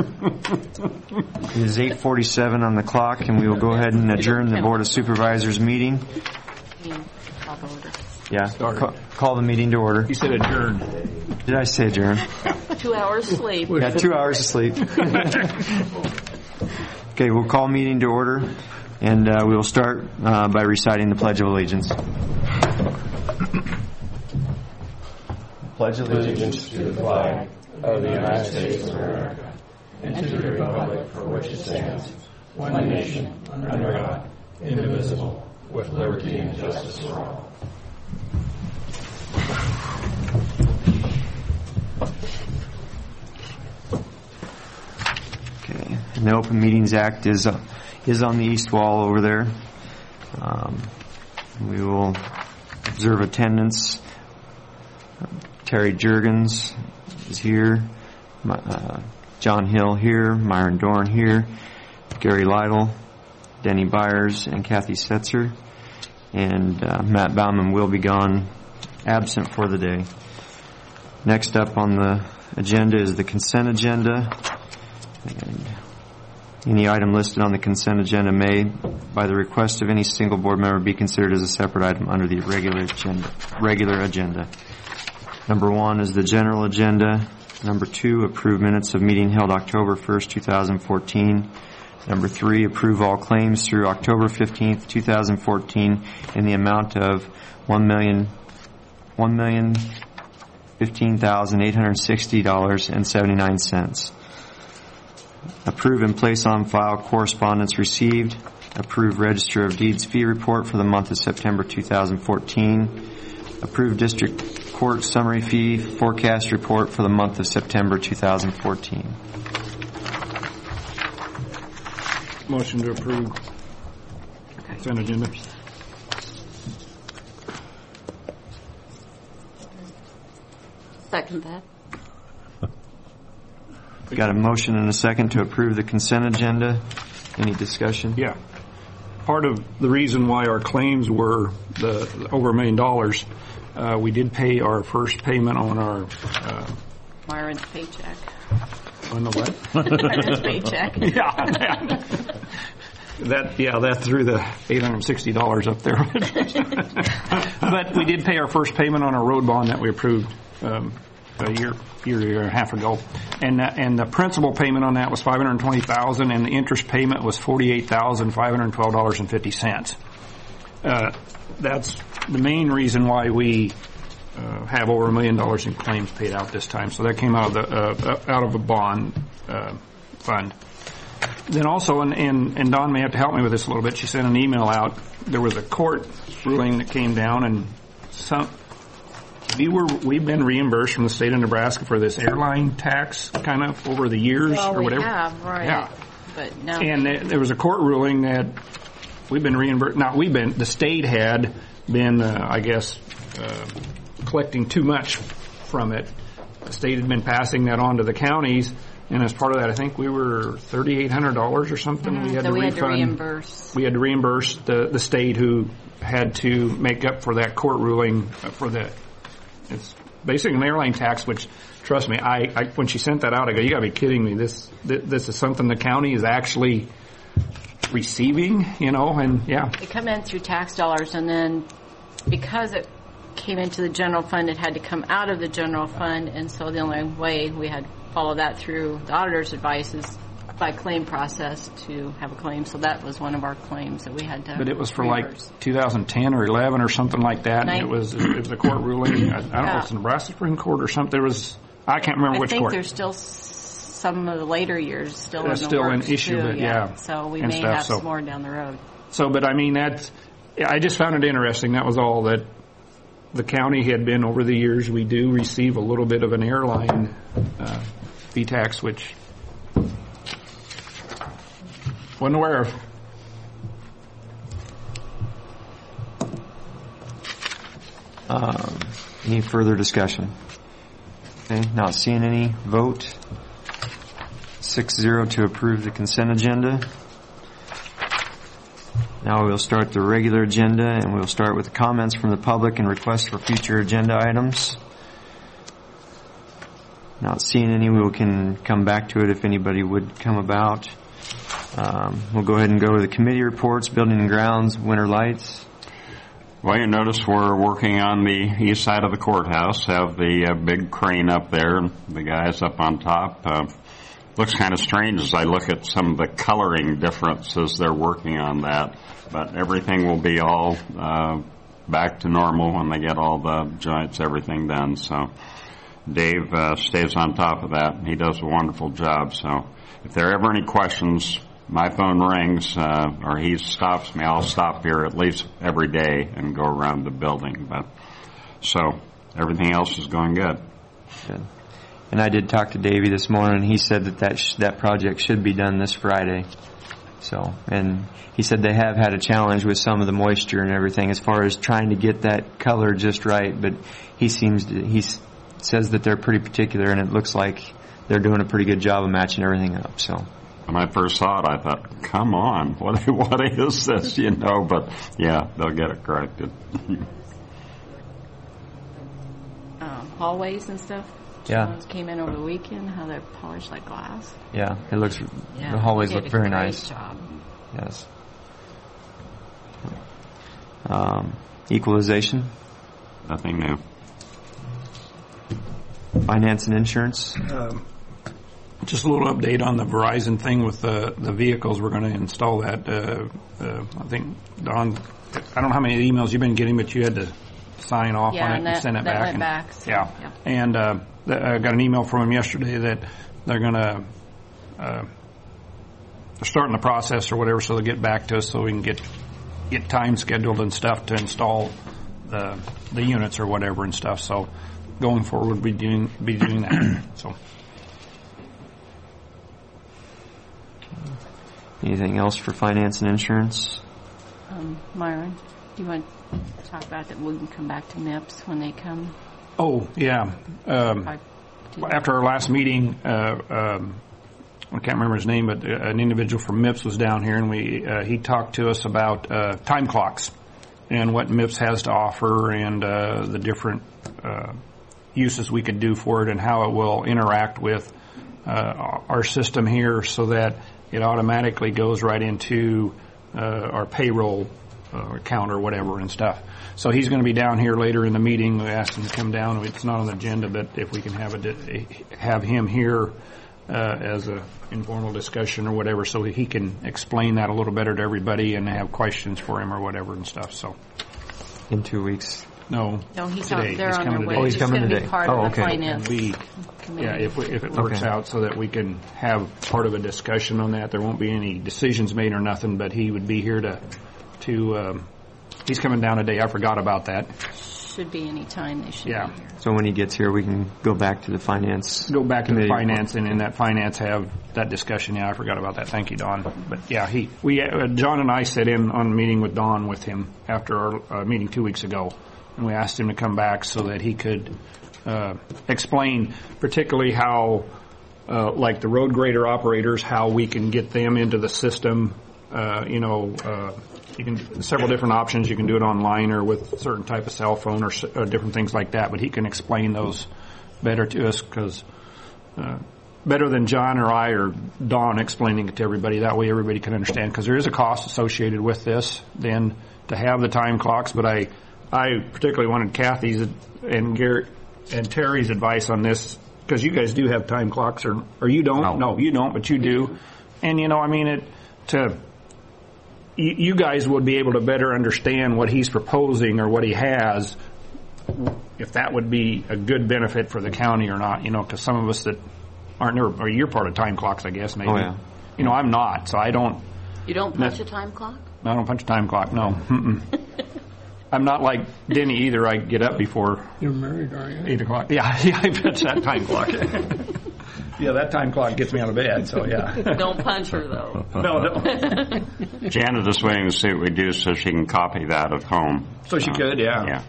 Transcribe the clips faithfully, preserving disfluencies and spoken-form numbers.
It is eight forty-seven on the clock, and we will go ahead and adjourn the Board of Supervisors meeting. Yeah, call, call the meeting to order. You said adjourn. Did I say adjourn? Two hours sleep. Yeah, two hours of sleep. Okay, we'll call meeting to order, and uh, we will start uh, by reciting the Pledge of Allegiance. Pledge allegiance to the flag of the United States of America and to the republic for which it stands, one nation, under God, indivisible, with liberty and justice for all. Okay, and the Open Meetings Act is uh, is on the east wall over there. Um, we will observe attendance. Terry Juergens is here. Uh, John Hill here. Myron Dorn here. Gary Lytle, Denny Byers, and Kathy Setzer. And uh, Matt Bauman will be gone, absent for the day. Next up on the agenda is the consent agenda. And any item listed on the consent agenda may, by the request of any single board member, be considered as a separate item under the regular agenda. Regular agenda. Number one is the general agenda. Number two, approve minutes of meeting held October first, two thousand fourteen. Number three, approve all claims through October fifteenth, two thousand fourteen in the amount of one million, one million fifteen thousand eight hundred sixty dollars and seventy-nine cents. Approve and place on file correspondence received. Approve Register of Deeds fee report for the month of September two thousand fourteen. Approve District Court summary fee forecast report for the month of September two thousand fourteen. Motion to approve consent agenda. Second that. Got a motion and a second to approve the consent agenda. Any discussion? Yeah. Part of the reason why our claims were the, the over a million dollars, uh, we did pay our first payment on our uh, Myron's paycheck. on the what? Myron's paycheck. Yeah, that, that yeah that threw the eight hundred sixty dollars up there. But we did pay our first payment on our road bond that we approved um, a year, year, year and a half ago, and that, and the principal payment on that was five hundred twenty thousand dollars, and the interest payment was forty-eight thousand five hundred twelve dollars and fifty cents. Uh, that's the main reason why we uh, have over a million dollars in claims paid out this time. So that came out of the uh, out of a bond uh, fund. Then also, and, and, and Dawn may have to help me with this a little bit, she sent an email out. There was a court ruling that came down, and some we were we've been reimbursed from the state of Nebraska for this airline tax kind of over the years well, or whatever. We have, right. Yeah. But no. And there, there was a court ruling that we've been reimbursed. Now we've been the state had been, uh, I guess, uh, collecting too much from it. The state had been passing that on to the counties. And as part of that, I think we were thirty-eight hundred dollars or something. Mm-hmm. We had so to we refund. had to reimburse. We had to reimburse the, the state who had to make up for that court ruling for the. It's basically an airline tax, which, trust me, I, I when she sent that out, I go, you got to be kidding me. This this is something the county is actually receiving, you know, and yeah. It come in through tax dollars, and then because it came into the general fund, it had to come out of the general fund, and so the only way we had follow that through the auditor's advice is by claim process to have a claim. So that was one of our claims that we had to. But it was for reimburse. like two thousand ten or eleven or something like that. Nine. And it was it was a court ruling. I, I don't yeah. know if it's the Nebraska Supreme Court or something. There was I can't remember I which think court. there's still some of the later years still There's in the still works an issue too, of it, yeah. yeah, So we and may stuff, have so. some more down the road. So, but I mean that's. I just found it interesting. That was all that the county had been over the years. We do receive a little bit of an airline uh, fee tax, which wasn't aware of. Um, any further discussion? Okay, not seeing any. Vote. six zero to approve the consent agenda. Now we'll start the regular agenda, and we'll start with comments from the public and requests for future agenda items. Not seeing any, we can come back to it if anybody would come about. Um, we'll go ahead and go to the committee reports, building and grounds, winter lights. Well, you notice we're working on the east side of the courthouse, have the uh, big crane up there, the guys up on top. Uh, looks kind of strange as I look at some of the coloring differences they're working on that, but everything will be all uh, back to normal when they get all the joints, everything done. So Dave uh, stays on top of that. He does a wonderful job. So if there are ever any questions, my phone rings, uh, or he stops me. I'll stop here at least every day and go around the building. But so everything else is going good. Good. And I did talk to Davey this morning. He said that that, sh- that project should be done this Friday. So, and he said they have had a challenge with some of the moisture and everything as far as trying to get that color just right. But he seems to, he s- says that they're pretty particular, and it looks like they're doing a pretty good job of matching everything up. So. When I first saw it, I thought, come on, what, what is this, you know? But, yeah, they'll get it corrected. Um, hallways and stuff. Yeah. Those came in over the weekend, how they're polished like glass. Yeah, it looks, Yeah, the hallways they did look a very great nice. Job. Yes. Um, equalization, Nothing new. finance and insurance. Um, Just a little update on the Verizon thing with the the vehicles. We're going to install that. Uh, uh, I think, Don, I don't know how many emails you've been getting, but you had to sign off Yeah, on it and and that- send it that back. went and, back, so, yeah. yeah. And uh, th- I got an email from them yesterday that they're going to uh, they're starting the process or whatever, so they'll get back to us so we can get get time scheduled and stuff to install the the units or whatever and stuff. So going forward, we'll be doing be doing that. So. Anything else for finance and insurance? Um, Myron, do you want to talk about that? We can come back to M I P S when they come. Oh, yeah. Um, I do that. after our last meeting, uh, um, I can't remember his name, but an individual from M I P S was down here, and we uh, he talked to us about uh, time clocks and what M I P S has to offer and uh, the different uh, uses we could do for it and how it will interact with uh, our system here so that it automatically goes right into uh, our payroll uh, account or whatever and stuff. So he's going to be down here later in the meeting. We asked him to come down. It's not on the agenda, but if we can have a, have him here uh, as a informal discussion or whatever, so he can explain that a little better to everybody and have questions for him or whatever and stuff. So In two weeks. no, No, he's today. on, they're He's on coming their way. today. Oh, he's It's coming gonna today. be part Oh, of the okay. finance we. committee. Yeah, if we, if it works Okay. out so that we can have part of a discussion on that. There won't be any decisions made or nothing, but he would be here to, to, um, he's coming down today. I forgot about that. Should be any time they should Yeah. be here. So when he gets here, we can go back to the finance. Go back to the committee. finance and in that finance have that discussion. Yeah, I forgot about that. Thank you, Don. But yeah, he, we, uh, John and I sat in on a meeting with Don with him after our uh, meeting two weeks ago. And we asked him to come back so that he could, uh, explain particularly how, uh, like the road grader operators, how we can get them into the system. Uh, you know, uh, you can, several different options. You can do it online or with a certain type of cell phone or, s- or different things like that. But he can explain those better to us because, uh, better than John or I or Don explaining it to everybody. That way everybody can understand because there is a cost associated with this then to have the time clocks. But I, I particularly wanted Kathy's and Garrett and Terry's advice on this because you guys do have time clocks or, or you don't. No. No, you don't, but you do. And you know, I mean it to, you, you guys would be able to better understand what he's proposing or what he has, if that would be a good benefit for the county or not, you know, because some of us that aren't never, or you're part of time clocks, I guess, maybe. Oh, yeah. You know, I'm not, so I don't, You don't punch a time clock? I don't punch a time clock, no. Mm-mm. I'm not like Denny either. I get up before You're married, are you? eight o'clock. Yeah, yeah, I punch that time clock. Yeah, that time clock gets me out of bed, so yeah. Don't punch her, though. No, no. Janet is waiting to see what we do so she can copy that at home. So she could, yeah. Yeah.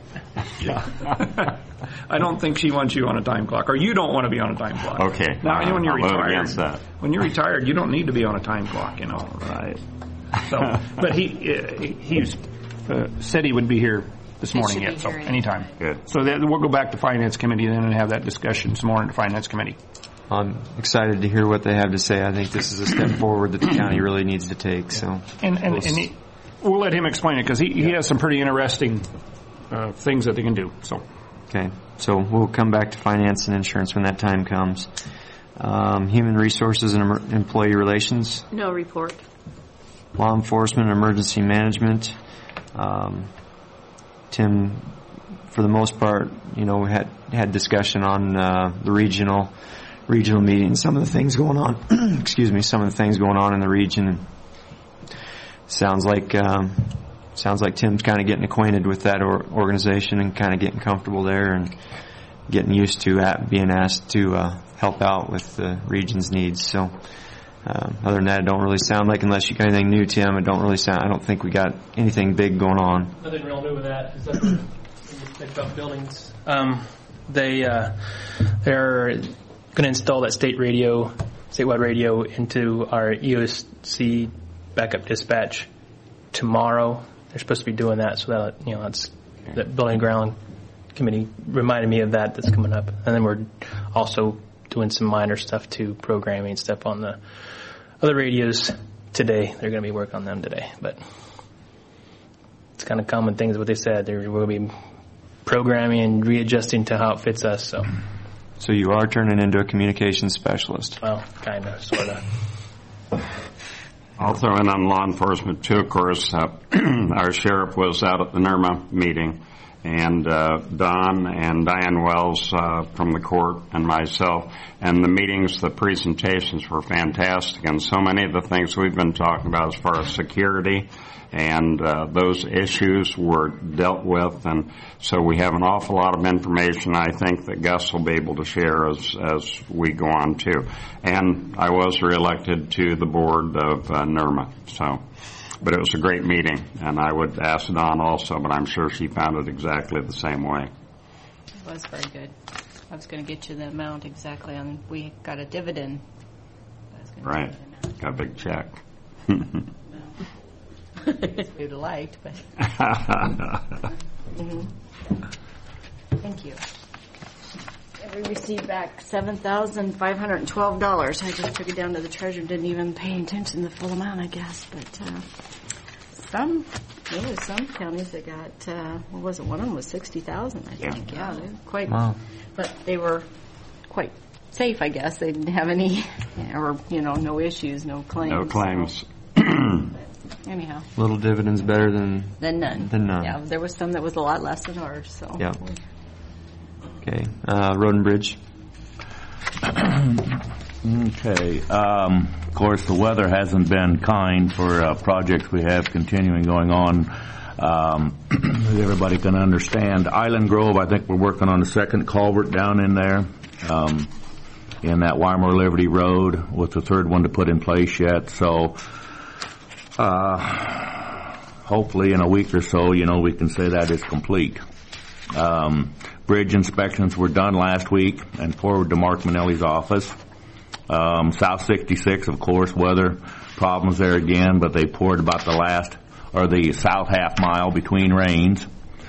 Yeah. I don't think she wants you on a time clock, or you don't want to be on a time clock. Okay. Now, Uh, when you're I'll vote retired, against that. when you're retired, you don't need to be on a time clock, you know. Right. So, but he uh, he he's, uh, said he would be here this It morning should yet, be so here any anytime. time. Good. So that, we'll go back to Finance Committee then and have that discussion some more in the Finance Committee. I'm excited to hear what they have to say. I think this is a step forward that the county really needs to take. So, And, and, and he, we'll let him explain it, because he, he has some pretty interesting uh, things that they can do, so. okay, so we'll come back to finance and insurance when that time comes. Um, human resources and emer- employee relations, No report. law enforcement, and emergency management. Um, Tim, for the most part, you know, we had had discussion on uh, the regional regional meetings, some of the things going on. excuse me, some of the things going on in the region. And sounds like um, sounds like Tim's kind of getting acquainted with that or- organization and kind of getting comfortable there and getting used to at being asked to uh, help out with the region's needs. So. Um, other than that, it don't really sound like, unless you got anything new, Tim, it don't really sound, I don't think we got anything big going on. Nothing real new with that, except for when you think about buildings. Um, they, uh, they're going to install that state radio, statewide radio into our E O C backup dispatch tomorrow. They're supposed to be doing that, so that, you know, that's, that Building and Ground Committee reminded me of that. That's coming up. And then we're also doing some minor stuff too, programming stuff on the other radios today. They're going to be working on them today, but it's kind of common things what they said. They're going to be programming and readjusting to how it fits us. So, So you are turning into a communications specialist. well, kind of, sort of. I'll throw in on law enforcement too, of course. Uh, our sheriff was out at the N R M A meeting, and uh, Don and Diane Wells uh, from the court and myself. And the meetings, the presentations were fantastic, and so many of the things we've been talking about as far as security and uh, those issues were dealt with. And so we have an awful lot of information I think that Gus will be able to share as, as we go on too. And I was reelected to the board of uh, N R M A, so. But it was a great meeting, and I would ask Dawn also, but I'm sure she found it exactly the same way. It was very good. I was going to get you the amount exactly on, we got a dividend. I was gonna Right. get you the amount. Got a big check. We'd have liked, but. Mhm. Thank you. And we received back seven thousand five hundred and twelve dollars. I just took it down to the treasurer. Didn't even pay attention to the full amount, I guess. But uh, some, there was some counties that got. Uh, what was it? One of them was sixty thousand. I think. Yeah, they were quite. Wow. But they were quite safe, I guess. They didn't have any, or you know, no issues, no claims. No claims. Anyhow. Little dividends better than, Than none. Than none. Yeah, there was some that was a lot less than ours. So. Yeah. Okay. Uh, Road and Bridge. Okay. Um, of course, the weather hasn't been kind for uh, projects we have continuing going on. Um, as everybody can understand, Island Grove, I think we're working on the second culvert down in there, um, in that Weimar Liberty Road, with the third one to put in place yet. So, uh, hopefully in a week or so, you know, we can say that is complete. Um, bridge inspections were done last week and forwarded to Mark Manelli's office. Um, South sixty-six, of course, weather problems there again, but they poured about the last, or the south half mile between rains.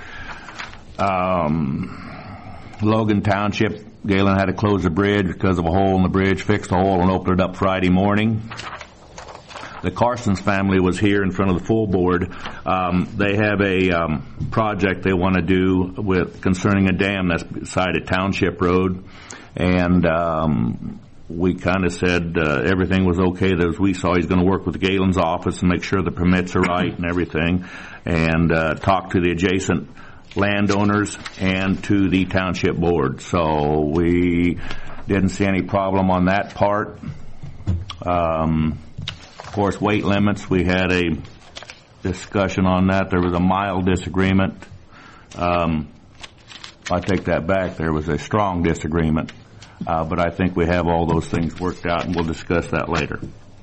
Um, Logan Township, Galen had to close the bridge because of a hole in the bridge, fixed the hole and opened it up Friday morning. The Carson's family was here in front of the full board. Um, they have a um, project they want to do with concerning a dam that's beside a township road, and um, we kind of said uh, everything was okay. As we saw, he's going to work with Galen's office and make sure the permits are right and everything, and uh, talk to the adjacent landowners and to the township board. So we didn't see any problem on that part. Um, Of course, weight limits, we had a discussion on that. There was a mild disagreement. Um, I take that back. There was a strong disagreement. Uh, but I think we have all those things worked out, and we'll discuss that later.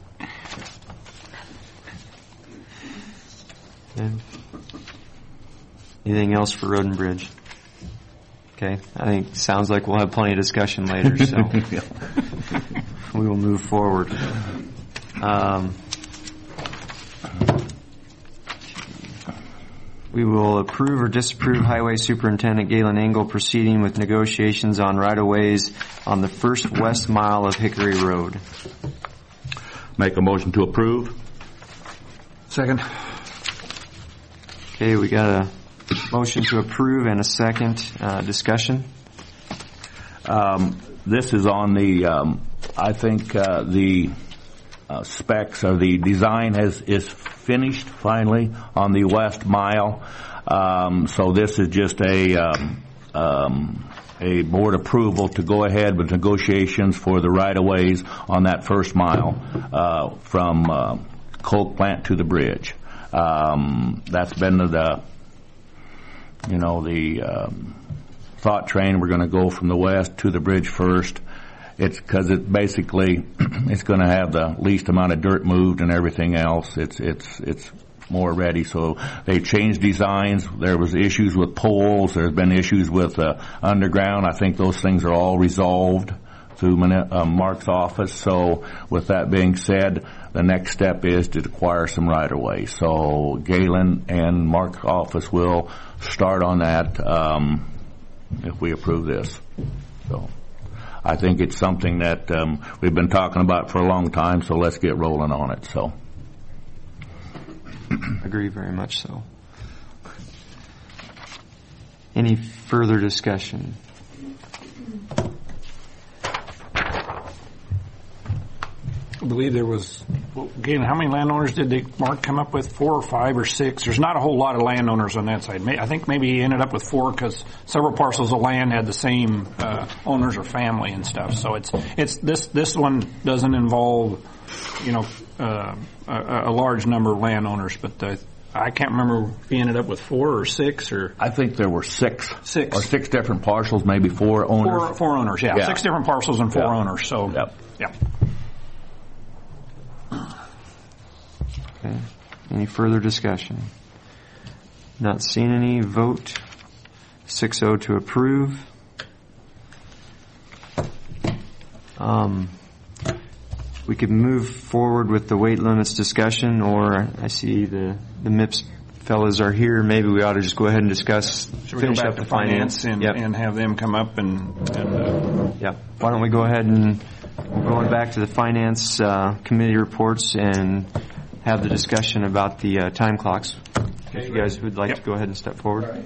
Okay. Anything else for Road and Bridge? Okay. I think sounds like we'll have plenty of discussion later, so we will move forward. Um, we will approve or disapprove Highway Superintendent Galen Engel proceeding with negotiations on right-of-ways on the first west mile of Hickory Road. Make a motion to approve. Second. Okay, we got a motion to approve and a second. Uh, discussion? Um, this is on the, um, I think uh, the uh, specs or the design has is finished finally on the west mile. Um, so this is just a um, um, a board approval to go ahead with negotiations for the right-of-ways on that first mile uh, from uh, Coke Plant to the bridge. Um, that's been the, you know, the um, thought train. We're going to go from the west to the bridge first. It's because it basically it's going to have the least amount of dirt moved and everything else. It's it's it's more ready. So they changed designs. There was issues with poles. There's been issues with uh, underground. I think those things are all resolved through uh, Mark's office. So with that being said, the next step is to acquire some right-of-way. So Galen and Mark's office will start on that um, if we approve this. So I think it's something that um, we've been talking about for a long time, so let's get rolling on it. So, agree very much so. Any further discussion? I believe there was, again, how many landowners did they, Mark, come up with? Four or five or six? There's not a whole lot of landowners on that side. I think maybe he ended up with four because several parcels of land had the same uh, owners or family and stuff. So it's it's this this one doesn't involve, you know, uh, a, a large number of landowners, but uh, I can't remember if he ended up with four or six or. I think there were six, six or six different parcels, maybe four owners. Four, four owners, yeah. yeah, six different parcels and four yeah. owners. So, yep. yeah. Okay. Any further discussion? Not seeing any. Vote six oh to approve. Um, we could move forward with the weight limits discussion, or I see the, the M I P S fellas are here. Maybe we ought to just go ahead and discuss, Should we finish go back up to the finance, finance and, yep. and have them come up and, and uh, Yep. Why don't we go ahead and we're going back to the finance uh, committee reports and have the discussion about the uh, time clocks. If you guys would like Yep. to go ahead and step forward.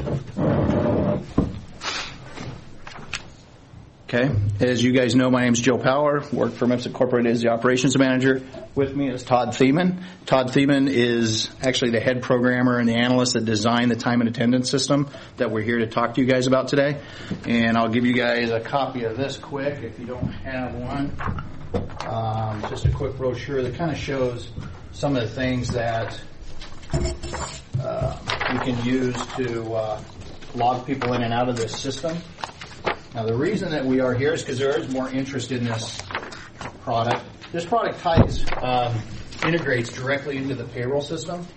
Okay. As you guys know, my name is Joe Power. Work for M I P S Incorporated as the operations manager. With me is Todd Thiemann. Todd Thiemann is actually the head programmer and the analyst that designed the time and attendance system that we're here to talk to you guys about today. And I'll give you guys a copy of this quick if you don't have one. Um, just a quick brochure that kind of shows some of the things that uh, you can use to uh, log people in and out of this system. Now, the reason that we are here is because there is more interest in this product. This product ties, um, integrates directly into the payroll system.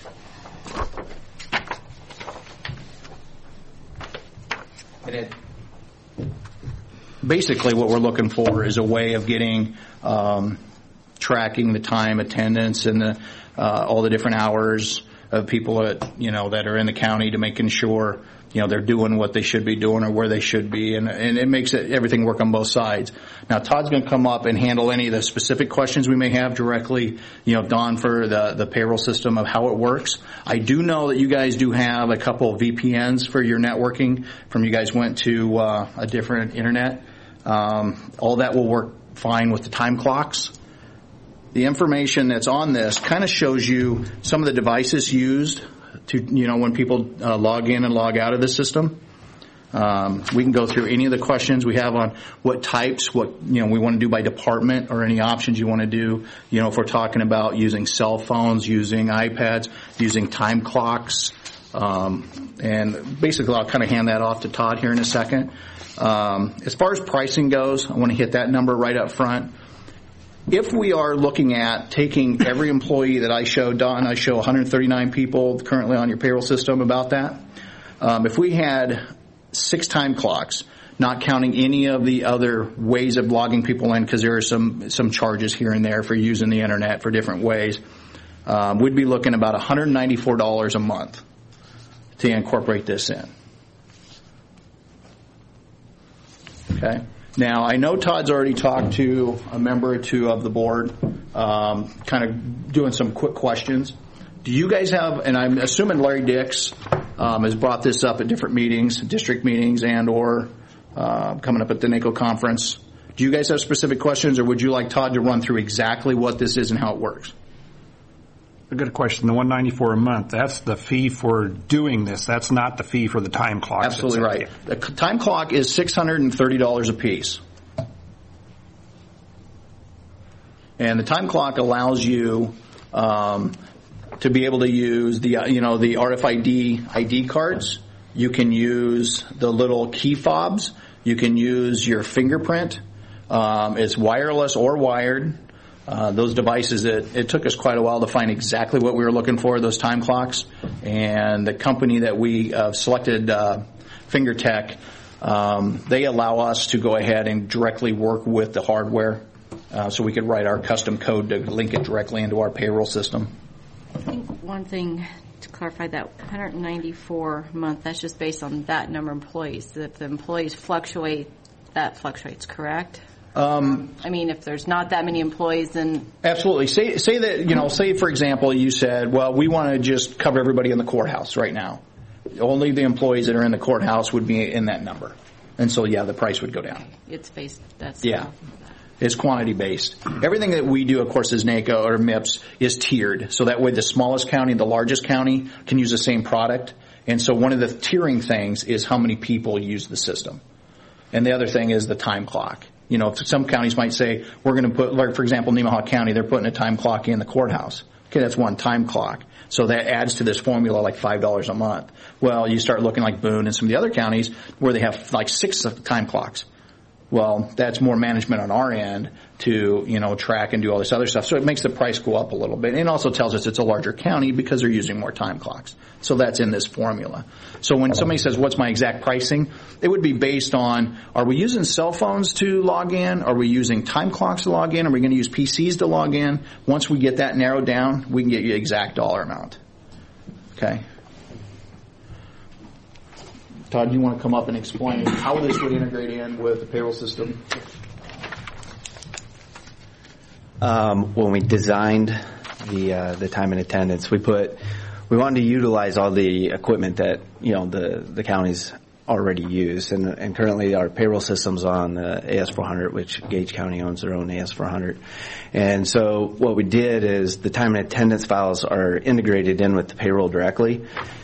And it basically what we're looking for is a way of getting um, tracking the time, attendance, and the uh, all the different hours of people that you know that are in the county to making sure you know they're doing what they should be doing or where they should be, and, and it makes it, everything work on both sides. Now, Todd's going to come up and handle any of the specific questions we may have directly, you know, Don, for the the payroll system of how it works. I do know that you guys do have a couple of V P Ns for your networking from you guys went to uh, a different internet. Um, all that will work fine with the time clocks. The information that's on this kind of shows you some of the devices used to, you know, when people uh, log in and log out of the system. Um, we can go through any of the questions we have on what types, what, you know, we want to do by department or any options you want to do. You know, if we're talking about using cell phones, using iPads, using time clocks. Um, and basically I'll kind of hand that off to Todd here in a second. Um, as far as pricing goes, I want to hit that number right up front. If we are looking at taking every employee that I show, Don, I show one hundred thirty-nine people currently on your payroll system about that. Um, if we had six time clocks, not counting any of the other ways of logging people in, because there are some some charges here and there for using the internet for different ways, um, we'd be looking about one hundred ninety-four dollars a month. to incorporate this in. Okay. Now, I know Todd's already talked to a member or two of the board, um, kind of doing some quick questions. Do you guys have, and I'm assuming Larry Dix um, has brought this up at different meetings, district meetings, and or uh, coming up at the NACO conference. Do you guys have specific questions, or would you like Todd to run through exactly what this is and how it works? A good question. The one ninety-four a month, that's the fee for doing this. That's not the fee for the time clock. Absolutely right. The time clock is six hundred thirty dollars a piece. And the time clock allows you um, to be able to use the, uh, you know, the R F I D I D cards. You can use the little key fobs. You can use your fingerprint. Um, it's wireless or wired. Uh, those devices, it, it took us quite a while to find exactly what we were looking for, those time clocks. And the company that we uh, selected, uh, FingerTech, um, they allow us to go ahead and directly work with the hardware. Uh, so we could write our custom code to link it directly into our payroll system. I think one thing to clarify, that one hundred ninety-four a month, that's just based on that number of employees. If the employees fluctuate, that fluctuates, correct? Um, I mean, if there's not that many employees, then... Absolutely. Say, say that, you know, say, for example, you said, well, we want to just cover everybody in the courthouse right now. Only the employees that are in the courthouse would be in that number. And so, yeah, the price would go down. It's based, that's... Yeah. It's quantity based. Everything that we do, of course, as NACO or M I P S is tiered. So that way the smallest county and the largest county can use the same product. And so one of the tiering things is how many people use the system. And the other thing is the time clock. You know, some counties might say, we're going to put, like, for example, Nemaha County, they're putting a time clock in the courthouse. Okay, that's one time clock. So that adds to this formula like five dollars a month. Well, you start looking like Boone and some of the other counties where they have like six time clocks. Well, that's more management on our end to, you know, track and do all this other stuff. So it makes the price go up a little bit. And also tells us it's a larger county because they're using more time clocks. So that's in this formula. So when somebody says, what's my exact pricing? It would be based on, are we using cell phones to log in? Are we using time clocks to log in? Are we going to use P Cs to log in? Once we get that narrowed down, we can get you exact dollar amount. Okay. Todd, do you want to come up and explain how this would integrate in with the payroll system? Um, when we designed the uh, the time and attendance, we put we wanted to utilize all the equipment that you know the the counties already use, and and currently our payroll system's on the A S four hundred, which Gage County owns their own A S four hundred. And so what we did is the time and attendance files are integrated in with the payroll directly.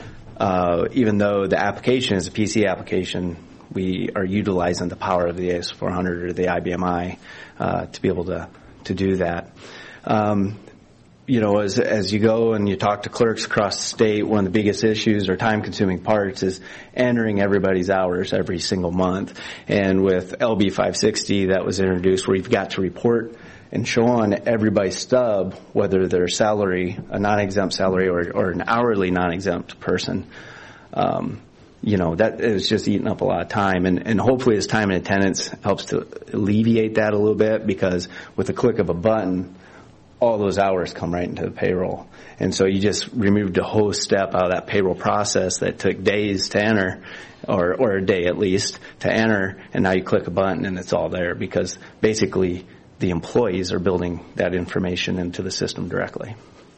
Uh, even though the application is a P C application, we are utilizing the power of the A S four hundred or the I B M I uh, to be able to to do that. Um, you know, as as you go and you talk to clerks across the state, one of the biggest issues or time-consuming parts is entering everybody's hours every single month. And with L B five sixty that was introduced, where you've got to report and show on everybody's stub whether they're salary, a non-exempt salary, or, or an hourly non-exempt person. Um, you know, that is just eating up a lot of time. And, and hopefully this time and attendance helps to alleviate that a little bit, because with the click of a button, all those hours come right into the payroll. And so you just removed a whole step out of that payroll process that took days to enter, or, or a day at least, to enter, and now you click a button and it's all there, because basically the employees are building that information into the system directly.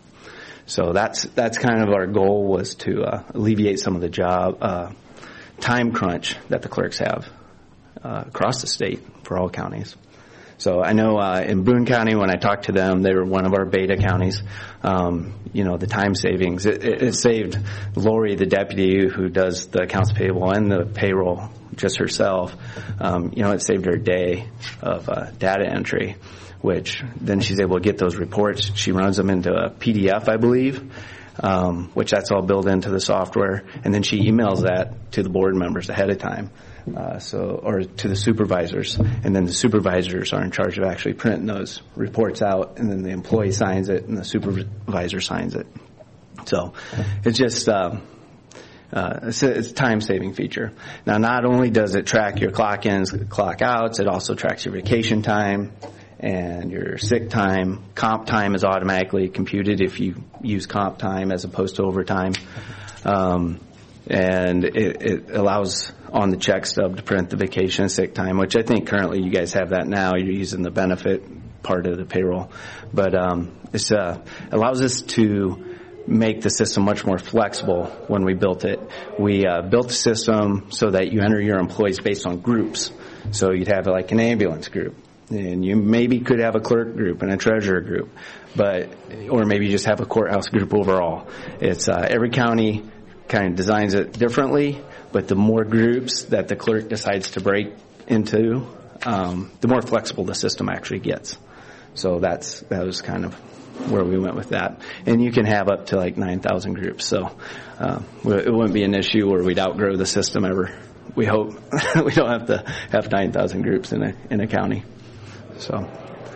So that's that's kind of our goal, was to uh, alleviate some of the job uh, time crunch that the clerks have uh, across the state for all counties. So I know uh, in Boone County, when I talked to them, they were one of our beta counties. Um, you know, the time savings, it, it, it saved Lori, the deputy who does the accounts payable and the payroll just herself. Um, you know, it saved her a day of uh, data entry, which then she's able to get those reports. She runs them into a P D F, I believe, um, which that's all built into the software. And then she emails that to the board members ahead of time. Uh, so, or to the supervisors, and then the supervisors are in charge of actually printing those reports out, and then the employee signs it, and the supervisor signs it. So, it's just um, uh, it's a, it's a time-saving feature. Now, not only does it track your clock ins, clock outs, it also tracks your vacation time and your sick time. Comp time is automatically computed if you use comp time as opposed to overtime. Um, and it, it allows on the check stub to print the vacation and sick time, which I think currently you guys have that now. You're using the benefit part of the payroll, but um, it uh, allows us to make the system much more flexible. When we built it, we uh, built the system so that you enter your employees based on groups. So you'd have like an ambulance group, and you maybe could have a clerk group and a treasurer group, but or maybe you just have a courthouse group overall. It's uh, every county kind of designs it differently, but the more groups that the clerk decides to break into, um, the more flexible the system actually gets. So that's that was kind of where we went with that. And you can have up to like nine thousand groups, so uh, it wouldn't be an issue where we'd outgrow the system ever. We hope we don't have to have nine thousand groups in a in a county. So,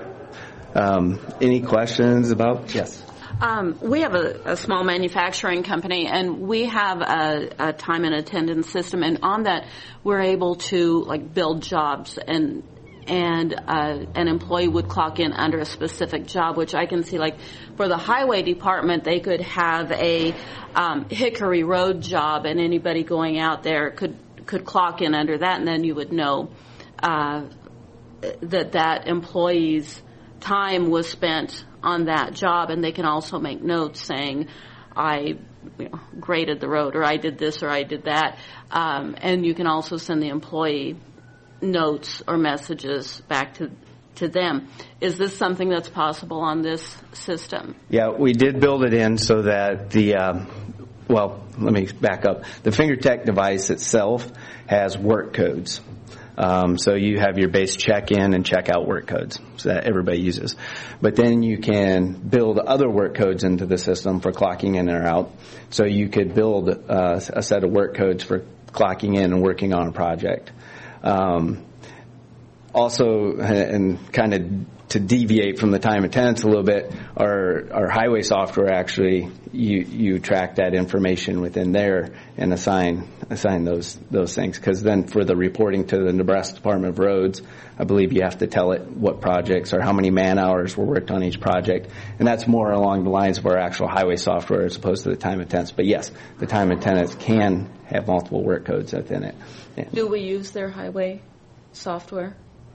um, any questions about? Yes. Um, we have a, a small manufacturing company, and we have a, a time and attendance system, and on that we're able to like build jobs, and and uh, an employee would clock in under a specific job, which I can see like for the highway department, they could have a um, Hickory Road job, and anybody going out there could could clock in under that, and then you would know uh, that that employee's time was spent on that job, and they can also make notes saying, I you know, graded the road, or I did this, or I did that. Um, and you can also send the employee notes or messages back to to them. Is this something that's possible on this system? Yeah, we did build it in so that the, um, well, let me back up. The FingerTech device itself has work codes. Um, so you have your base check-in and check-out work codes so that everybody uses. But then you can build other work codes into the system for clocking in or out. So you could build uh, a set of work codes for clocking in and working on a project. Um, also, and kind of to deviate from the time attendance a little bit, our our highway software actually you you track that information within there and assign assign those those things, because then for the reporting to the Nebraska Department of Roads, I believe you have to tell it what projects or how many man hours were worked on each project, and that's more along the lines of our actual highway software as opposed to the time attendance. But yes, the time attendance can have multiple work codes within it. Yeah. Do we use their highway software?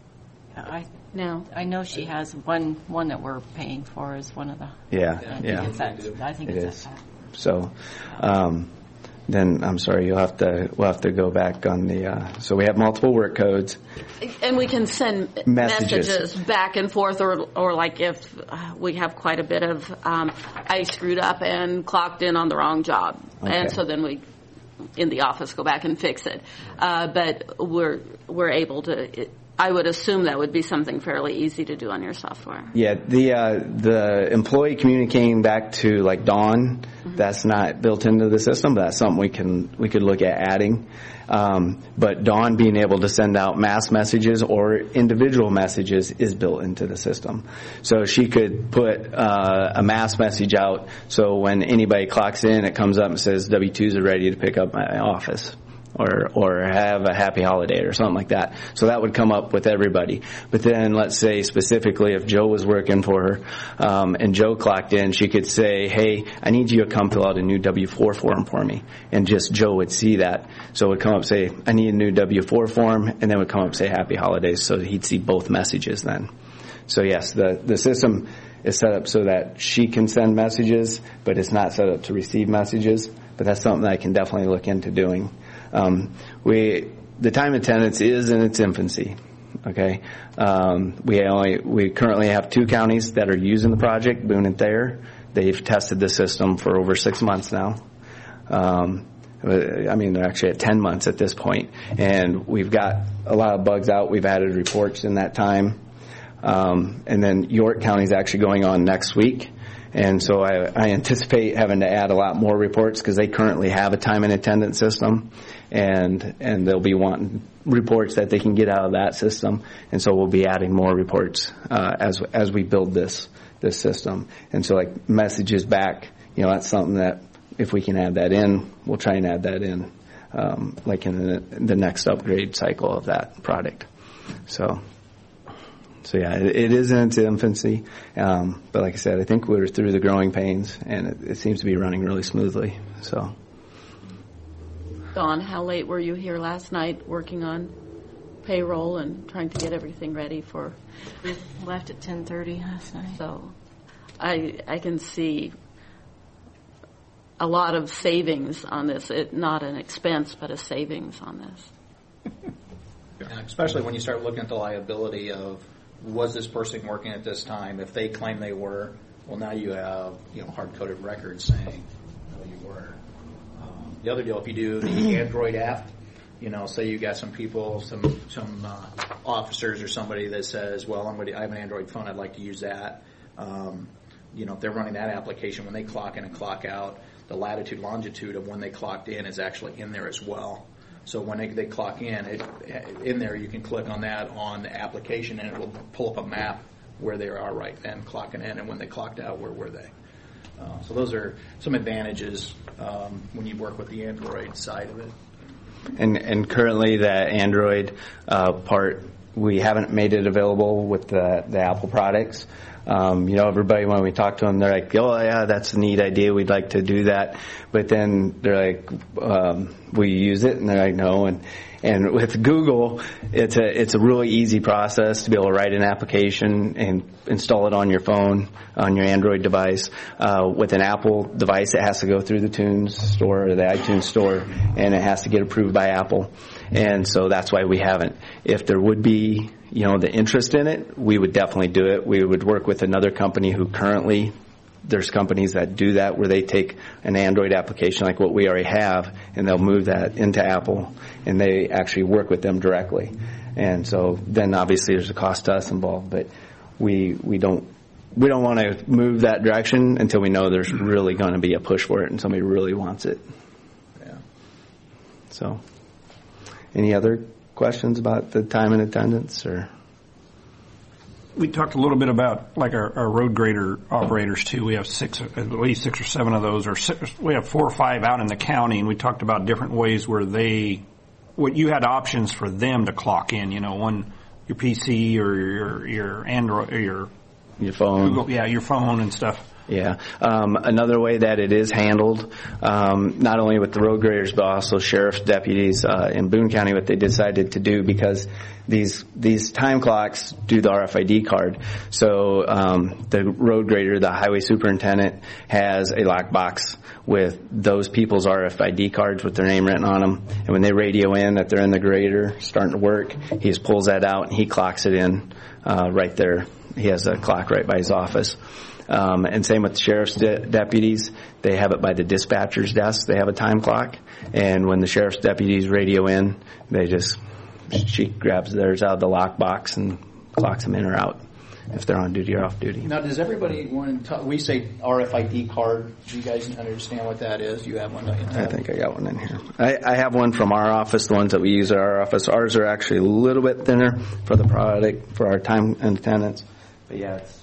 I No. I know she has one one that we're paying for is one of the. Yeah, I think yeah. It's that, I think It it's is. that. So, um, then I'm sorry, you'll have to we'll have to go back on the. Uh, so we have multiple work codes. And we can send Messages. messages back and forth, or or like if uh, we have quite a bit of, um, I screwed up and clocked in on the wrong job, Okay. and so then we, in the office, go back and fix it. Uh, but we're we're able to. It, I would assume that would be something fairly easy to do on your software. Yeah, the uh, the employee communicating back to like Dawn, mm-hmm. that's not built into the system, but that's something we can we could look at adding. Um, but Dawn being able to send out mass messages or individual messages is built into the system. So she could put uh, a mass message out, so when anybody clocks in, it comes up and says W twos are ready to pick up my office. Or, or have a happy holiday or something like that. So that would come up with everybody. But then let's say specifically if Joe was working for her, um, and Joe clocked in, she could say, hey, I need you to come fill out a new W four form for me. And just Joe would see that. So it would come up say, I need a new W four form, and then it would come up say happy holidays, so he'd see both messages then. So yes, the, the system is set up so that she can send messages, but it's not set up to receive messages. But that's something that I can definitely look into doing. Um, we, the time attendance is in its infancy. Okay, um, we only we currently have two counties that are using the project, Boone and Thayer. They've tested the system for over six months now. Um, I mean, they're actually at ten months at this point, and we've got a lot of bugs out. We've added reports in that time, um, and then York County is actually going on next week. And so I, I anticipate having to add a lot more reports because they currently have a time and attendance system, and and they'll be wanting reports that they can get out of that system. And so we'll be adding more reports uh, as as we build this this system. And so like messages back, you know, that's something that if we can add that in, we'll try and add that in, um, like in the, the next upgrade cycle of that product. So. So yeah, it, it is in its infancy, um, but like I said, I think we're through the growing pains, and it, it seems to be running really smoothly. So, Don, how late were you here last night working on payroll and trying to get everything ready for? We left at ten thirty last night. So I I can see a lot of savings on this. It, not an expense, but a savings on this. And especially when you start looking at the liability of, was this person working at this time? If they claim they were, well, now you have, you know, hard-coded records saying, no, you were. Um, the other deal, if you do the Android app, you know, say you got some people, some some uh, officers or somebody that says, well, I'm going to, I have an Android phone, I'd like to use that. Um, you know, if they're running that application, when they clock in and clock out, the latitude, longitude of when they clocked in is actually in there as well. So when they, they clock in, it, in there you can click on that on the application and it will pull up a map where they are right then clocking in, and when they clocked out, where were they? Uh, so those are some advantages um, when you work with the Android side of it. And, and currently that Android uh, part, we haven't made it available with the, the Apple products. Um, you know, everybody, when we talk to them, they're like, oh, yeah, that's a neat idea. We'd like to do that. But then they're like, um, will you use it? And they're like, no. And, and with Google, it's a, it's a really easy process to be able to write an application and install it on your phone, on your Android device. Uh, with an Apple device, it has to go through the Tunes store or the iTunes store, and it has to get approved by Apple. And so that's why we haven't. If there would be, you know, the interest in it, we would definitely do it. We would work with another company who currently, there's companies that do that where they take an Android application like what we already have, and they'll move that into Apple, and they actually work with them directly. And so then obviously there's a cost to us involved, but we we don't we don't want to move that direction until we know there's really going to be a push for it and somebody really wants it. Yeah. So, any other questions about the time and attendance? Or we talked a little bit about like our, our road grader operators too. We have six, at least six or seven of those, or six, we have four or five out in the county, and we talked about different ways where they, what you had options for them to clock in. You know, one your P C or your your Android or your your phone, Google, yeah, your phone and stuff. Yeah. Um, another way that it is handled, um, not only with the road graders, but also sheriff's deputies uh, in Boone County, what they decided to do, because these these time clocks do the R F I D card. So um, the road grader, the highway superintendent, has a lockbox with those people's R F I D cards with their name written on them. And when they radio in that they're in the grader starting to work, he just pulls that out and he clocks it in uh, right there. He has a clock right by his office. Um, and same with the sheriff's de- deputies. They have it by the dispatcher's desk. They have a time clock. And when the sheriff's deputies radio in, they just, she grabs theirs out of the lockbox and clocks them in or out if they're on duty or off duty. Now, does everybody, when t- we say R F I D card, do you guys understand what that is? You have one, don't you? I think I got one in here. I, I have one from our office, the ones that we use at our office. Ours are actually a little bit thinner for the product, for our time and attendance. But yeah, it's...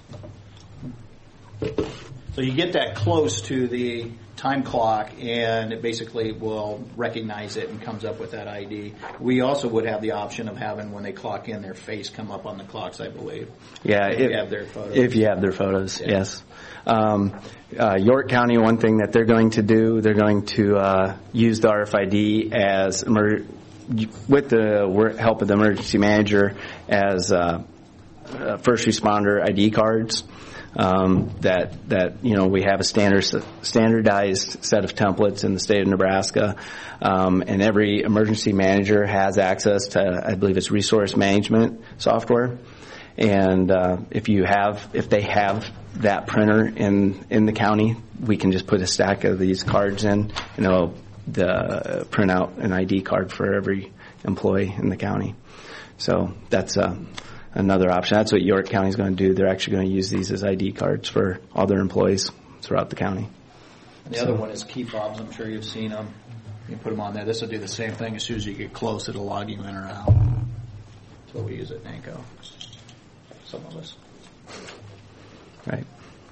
So you get that close to the time clock, and it basically will recognize it and comes up with that I D. We also would have the option of having, when they clock in, their face come up on the clocks, I believe. Yeah, if, if you have their photos. If you have their photos, yeah. Yes. Um, uh, York County, one thing that they're going to do, they're going to uh, use the R F I D as emer- with the help of the emergency manager as uh, uh, first responder I D cards. Um, that that you know we have a standard standardized set of templates in the state of Nebraska, um, and every emergency manager has access to, I believe it's resource management software. And uh, if you have if they have that printer in in the county, we can just put a stack of these cards in, and it'll the print out an I D card for every employee in the county. So that's uh, another option. That's what York County is going to do. They're actually going to use these as I D cards for all their employees throughout the county. And the so. other one is key fobs. I'm sure you've seen them. You can put them on there. This will do the same thing. As soon as you get close, it'll log you in or out. That's what we use at NANCO. Some of us. Right.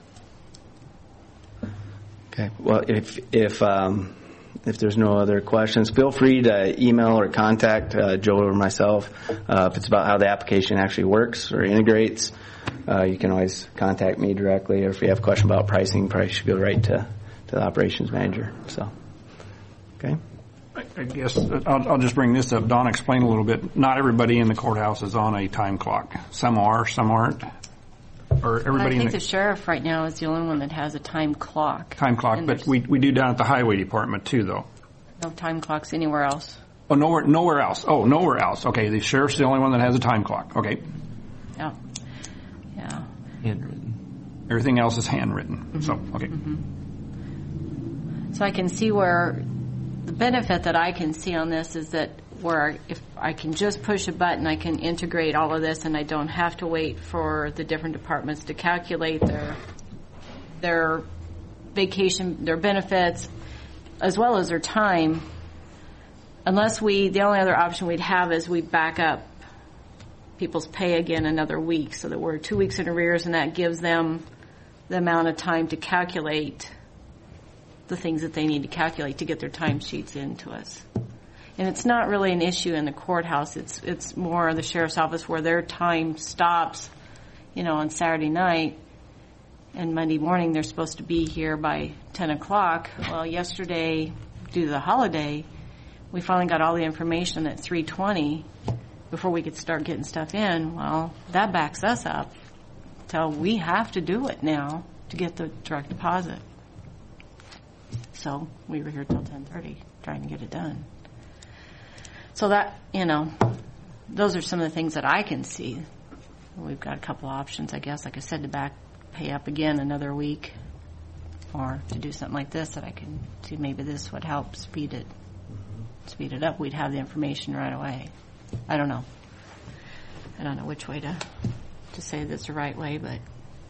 Okay. Well, if if um, if there's no other questions, feel free to email or contact uh, Joe or myself. Uh, if it's about how the application actually works or integrates, uh, you can always contact me directly. Or if you have a question about pricing, probably should go right to, to the operations manager. So, okay. I I guess I'll, I'll just bring this up. Don, explain a little bit. Not everybody in the courthouse is on a time clock. Some are, some aren't. Or everybody I think in the, the sheriff right now is the only one that has a time clock. time clock, And but there's we we do down at the highway department too, though. no time clocks anywhere else. Oh, nowhere, nowhere else. Oh, nowhere else. Okay, the sheriff's the only one that has a time clock. Okay, Yeah. Yeah. Handwritten. everything else is handwritten. So, okay. So I can see where the benefit that I can see on this is that where if I can just push a button, I can integrate all of this, and I don't have to wait for the different departments to calculate their their vacation, their benefits, as well as their time. Unless we, the only other option we'd have is we back up people's pay again another week, so that we're two weeks in arrears, and that gives them the amount of time to calculate the things that they need to calculate to get their timesheets into us. And it's not really an issue in the courthouse. It's it's more the sheriff's office where their time stops, you know, on Saturday night, and Monday morning they're supposed to be here by ten o'clock. Well, yesterday, due to the holiday, we finally got all the information at three twenty before we could start getting stuff in. Well, that backs us up till we have to do it now to get the direct deposit. So we were here till ten thirty trying to get it done. So that, you know, those are some of the things that I can see. We've got a couple of options, I guess, like I said, to back pay up again another week, or to do something like this that I can see maybe this would help speed it, speed it up. We'd have the information right away. I don't know. I don't know which way to to say that's the right way, but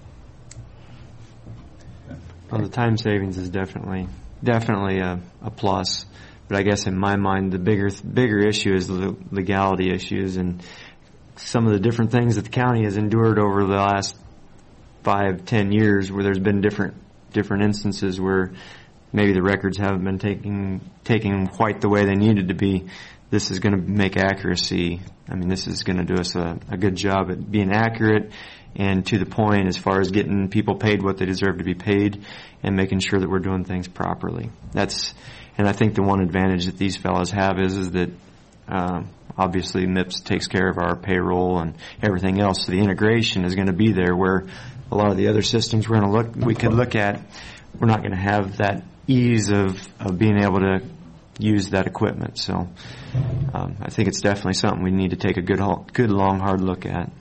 Well, the time savings is definitely definitely a, a plus. But I guess in my mind, the bigger bigger issue is the legality issues and some of the different things that the county has endured over the last five, ten years, where there's been different different instances where maybe the records haven't been taking taking quite the way they needed to be. This is going to make accuracy. I mean, this is going to do us a, a good job at being accurate and to the point as far as getting people paid what they deserve to be paid and making sure that we're doing things properly. That's And I think the one advantage that these fellows have is, is that uh, obviously M I P S takes care of our payroll and everything else. So the integration is going to be there, where a lot of the other systems we're going to look, we could look at, we're not going to have that ease of, of being able to use that equipment. So um, I think it's definitely something we need to take a good, good long, hard look at.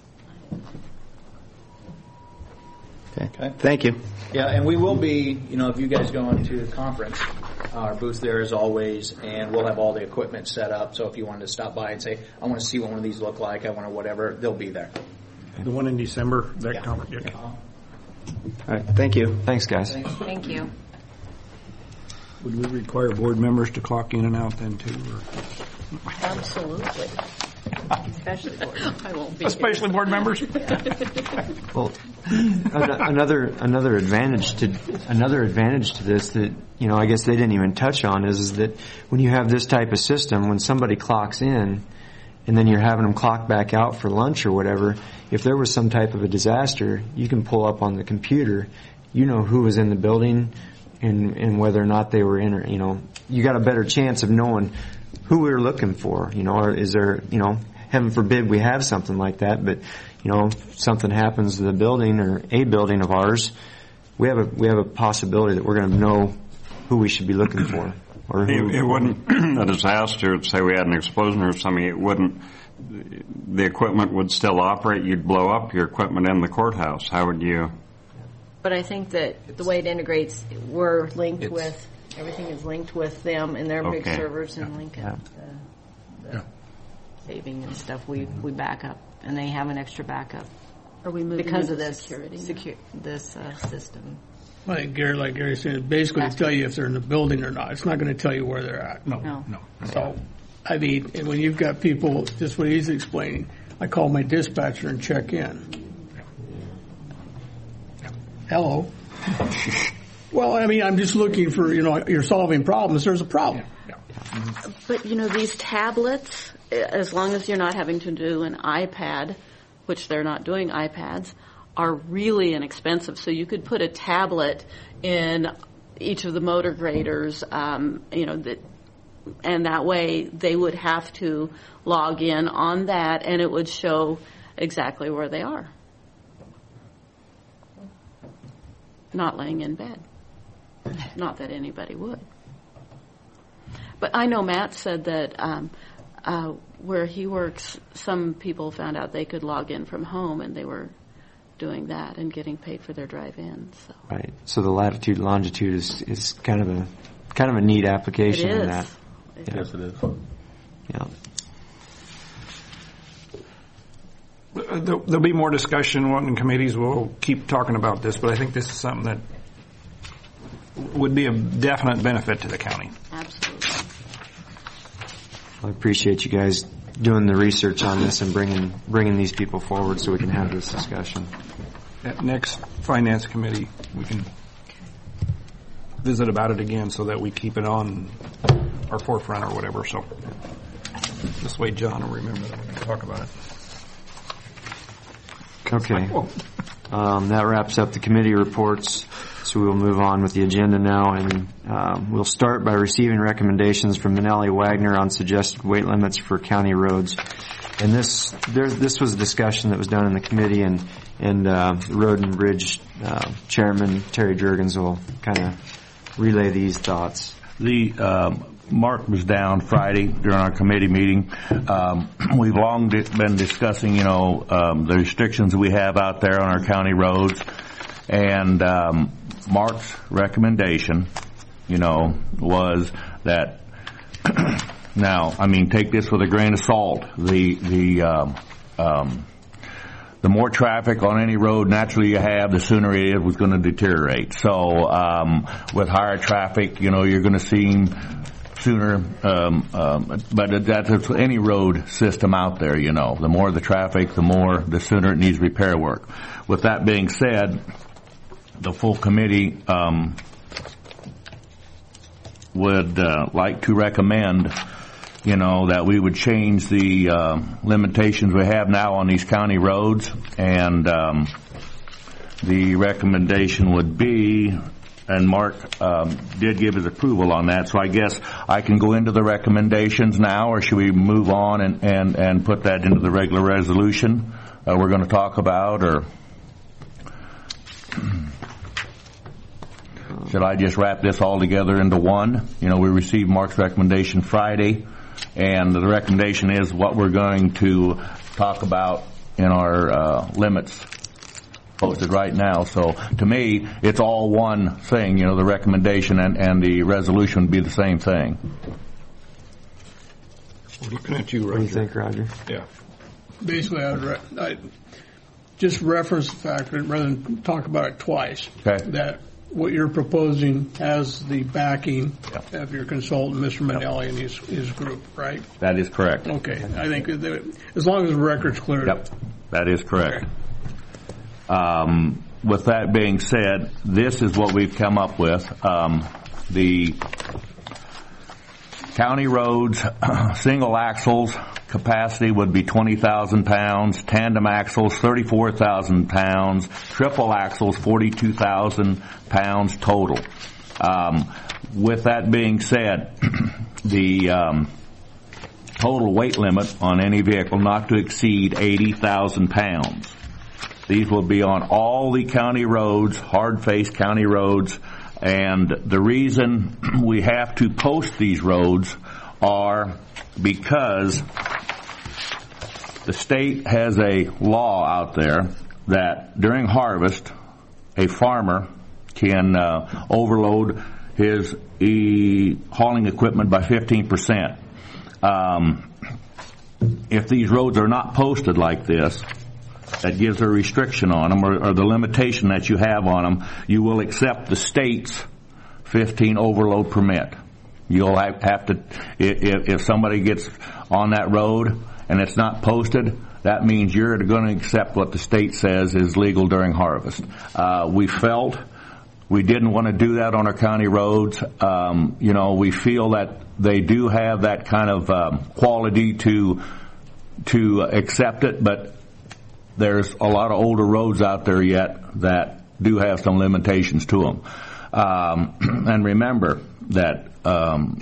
Okay. Thank you. Yeah, and we will be, you know, if you guys go into the conference, our booth there is always, and we'll have all the equipment set up. So if you wanted to stop by and say, I want to see what one of these look like, I want to whatever, they'll be there. The one in December, that Yeah. conference. Yeah. All right. Thank you. Thanks, guys. thank you. Would we require board members to clock in and out then too? Or? Absolutely. Especially board. I won't be. Especially board members? Well, an- another another advantage to another advantage to this that, you know, I guess they didn't even touch on is, is that when you have this type of system, when somebody clocks in and then you're having them clock back out for lunch or whatever, if there was some type of a disaster, you can pull up on the computer, you know who was in the building and and whether or not they were in, or, you know, you got a better chance of knowing who we were looking for, you know, or is there, you know, heaven forbid we have something like that, but, you know, if something happens to the building or a building of ours, we have a we have a possibility that we're going to know who we should be looking for. Or who, It, it wouldn't, a disaster, say we had an explosion or something, it wouldn't, the equipment would still operate, you'd blow up your equipment in the courthouse. How would you? But I think that the way it integrates, we're linked with, everything is linked with them and their big Okay. servers in Lincoln. Yeah. The, the saving and stuff, we, we back up, and they have an extra backup Are we moving because into of this security? now? secu- this uh, system. Like Gary, like Gary said, basically to tell you if they're in the building or not. It's not going to tell you where they're at. No, No. no. So, I mean, and when you've got people, just what he's explaining, I call my dispatcher and check in. Hello. Well, I mean, I'm just looking for, you know, you're solving problems. There's a problem. But, you know, these tablets, as long as you're not having to do an iPad, which they're not doing iPads, are really inexpensive. So you could put a tablet in each of the motor graders, um, you know, that and that way they would have to log in on that, and it would show exactly where they are. Not laying in bed. Not that anybody would. But I know Matt said that um, uh, where he works, some people found out they could log in from home, and they were doing that and getting paid for their drive-in. So. Right. So the latitude, longitude is, is kind of a kind of a neat application It is. in that. It Yeah. Yes, it is. Yeah. There'll there'll be more discussion in committees. We'll keep talking about this, but I think this is something that would be a definite benefit to the county. Absolutely. I appreciate you guys doing the research on this and bringing bringing these people forward so we can have this discussion. At next finance committee, we can visit about it again so that we keep it on our forefront or whatever. So this way John will remember that we can talk about it. Okay. Um, that wraps up the committee reports. So we will move on with the agenda now, and um, we'll start by receiving recommendations from Manelli Wagner on suggested weight limits for county roads. And this there, this was a discussion that was done in the committee, and and uh, the Road and Bridge uh, Chairman Terry Jurgens will kind of relay these thoughts. The um, Mark was down Friday during our committee meeting. Um, we've long di- been discussing, you know, um, the restrictions we have out there on our county roads, and um, Mark's recommendation, you know, was that. Now, I mean, take this with a grain of salt. The the um, um, the more traffic on any road naturally you have, the sooner it is going to deteriorate. So um, with higher traffic, you know, you're going to see sooner. Um, um, but that's any road system out there. You know, the more the traffic, the more the sooner it needs repair work. With that being said, the full committee um, would uh, like to recommend, you know, that we would change the uh, limitations we have now on these county roads, and um, the recommendation would be, and Mark um, did give his approval on that, so I guess I can go into the recommendations now, or should we move on and, and, and put that into the regular resolution uh, we're going to talk about, or should I just wrap this all together into one? You know, we received Mark's recommendation Friday, and the recommendation is what we're going to talk about in our uh, limits posted right now. So to me, it's all one thing. You know, the recommendation and, and the resolution would be the same thing. We're looking at you, Roger. What do you think, Roger? Yeah. Basically, I would re- I just reference the fact that rather than talk about it twice, Okay. that what you're proposing has the backing Yep. of your consultant, Mister Manelli, and his, his group, right? That is correct. Okay. I think that as long as the record's clear. Yep, that is correct. Um, with that being said, this is what we've come up with. Um, the county roads, single axles capacity would be twenty thousand pounds, tandem axles thirty-four thousand pounds, triple axles forty-two thousand pounds total. Um, with that being said, the um, total weight limit on any vehicle not to exceed eighty thousand pounds. These will be on all the county roads, hard-faced county roads, and the reason we have to post these roads are because the state has a law out there that during harvest, a farmer can uh, overload his e- hauling equipment by fifteen percent. Um, if these roads are not posted like this, that gives a restriction on them, or, or the limitation that you have on them, you will accept the state's fifteen overload permit. You'll have, have to, if, if somebody gets on that road and it's not posted, that means you're going to accept what the state says is legal during harvest. Uh, we felt we didn't want to do that on our county roads. Um, you know, we feel that they do have that kind of um, quality to to accept it, but there's a lot of older roads out there yet that do have some limitations to them. Um, and remember that, um,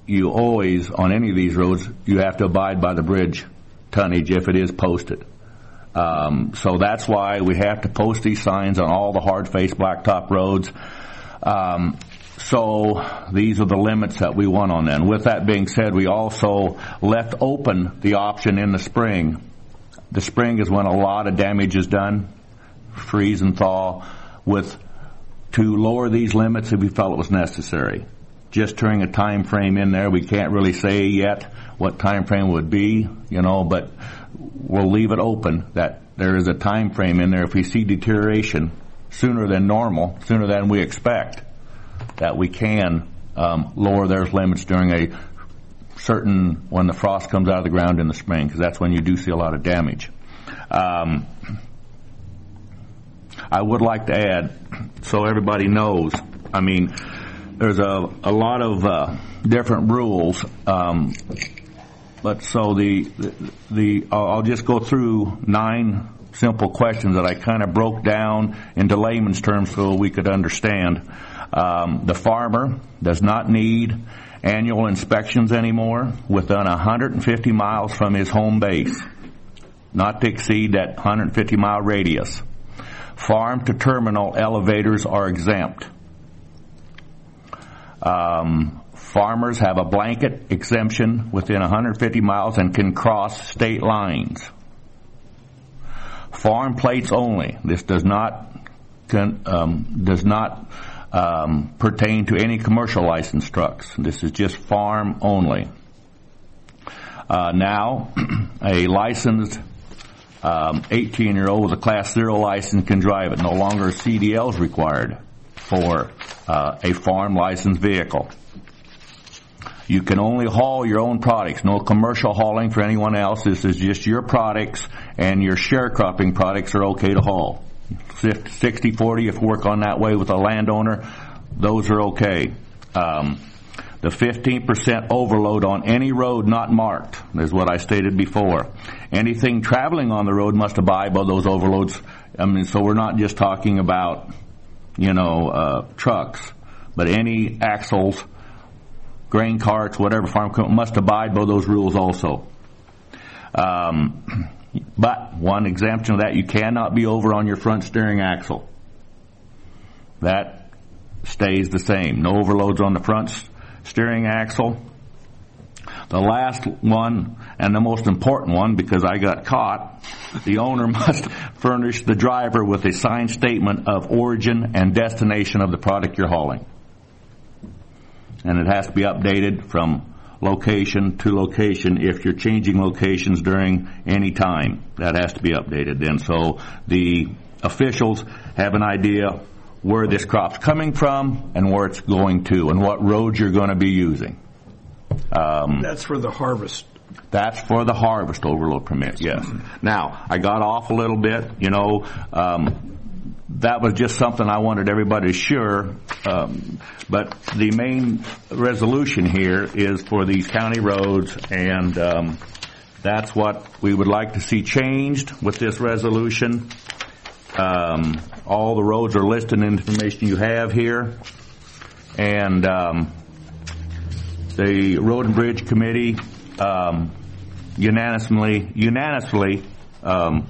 you always, on any of these roads, you have to abide by the bridge tonnage if it is posted. Um, so that's why we have to post these signs on all the hard-faced blacktop roads. Um, so these are the limits that we want on them. With that being said, we also left open the option in the spring. The spring is when a lot of damage is done, freeze and thaw, with to lower these limits if we felt it was necessary. Just during a time frame in there, we can't really say yet what time frame would be, you know, but we'll leave it open that there is a time frame in there if we see deterioration sooner than normal, sooner than we expect, that we can um, lower those limits during a certain, when the frost comes out of the ground in the spring, because that's when you do see a lot of damage. Um, I would like to add, so everybody knows, I mean, there's a, a lot of uh, different rules, um, but so the, the, the I'll just go through nine simple questions that I kind of broke down into layman's terms so we could understand. Um, the farmer does not need annual inspections anymore within one hundred fifty miles from his home base, not to exceed that one hundred fifty mile radius. Farm to terminal elevators are exempt. Um, farmers have a blanket exemption within one hundred fifty miles and can cross state lines. Farm plates only. This does not can, um, does not um, pertain to any commercial licensed trucks. This is just farm only. Uh, now, a licensed um, eighteen-year-old with a Class Zero license can drive it. No longer a C D L is required for uh, a farm licensed vehicle. You can only haul your own products. No commercial hauling for anyone else. This is just your products, and your sharecropping products are okay to haul. sixty forty, if you work on that way with a landowner, those are okay. Um, the fifteen percent overload on any road not marked is what I stated before. Anything traveling on the road must abide by those overloads. I mean, so we're not just talking about, you know, uh, trucks, but any axles, grain carts, whatever farm equipment must abide by those rules also. Um, but one exemption of that, you cannot be over on your front steering axle. That stays the same. No overloads on the front steering axle. The last one, and the most important one, because I got caught, the owner must furnish the driver with a signed statement of origin and destination of the product you're hauling. And it has to be updated from location to location. If you're changing locations during any time, that has to be updated then. So the officials have an idea where this crop's coming from and where it's going to and what roads you're going to be using. Um, That's for the harvest. That's for the harvest overload permit, yes. Now, I got off a little bit, you know, um, that was just something I wanted everybody to sure. Um, but the main resolution here is for these county roads, and um, that's what we would like to see changed with this resolution. Um, all the roads are listed in the information you have here. And um, the Road and Bridge Committee um, unanimously, unanimously um,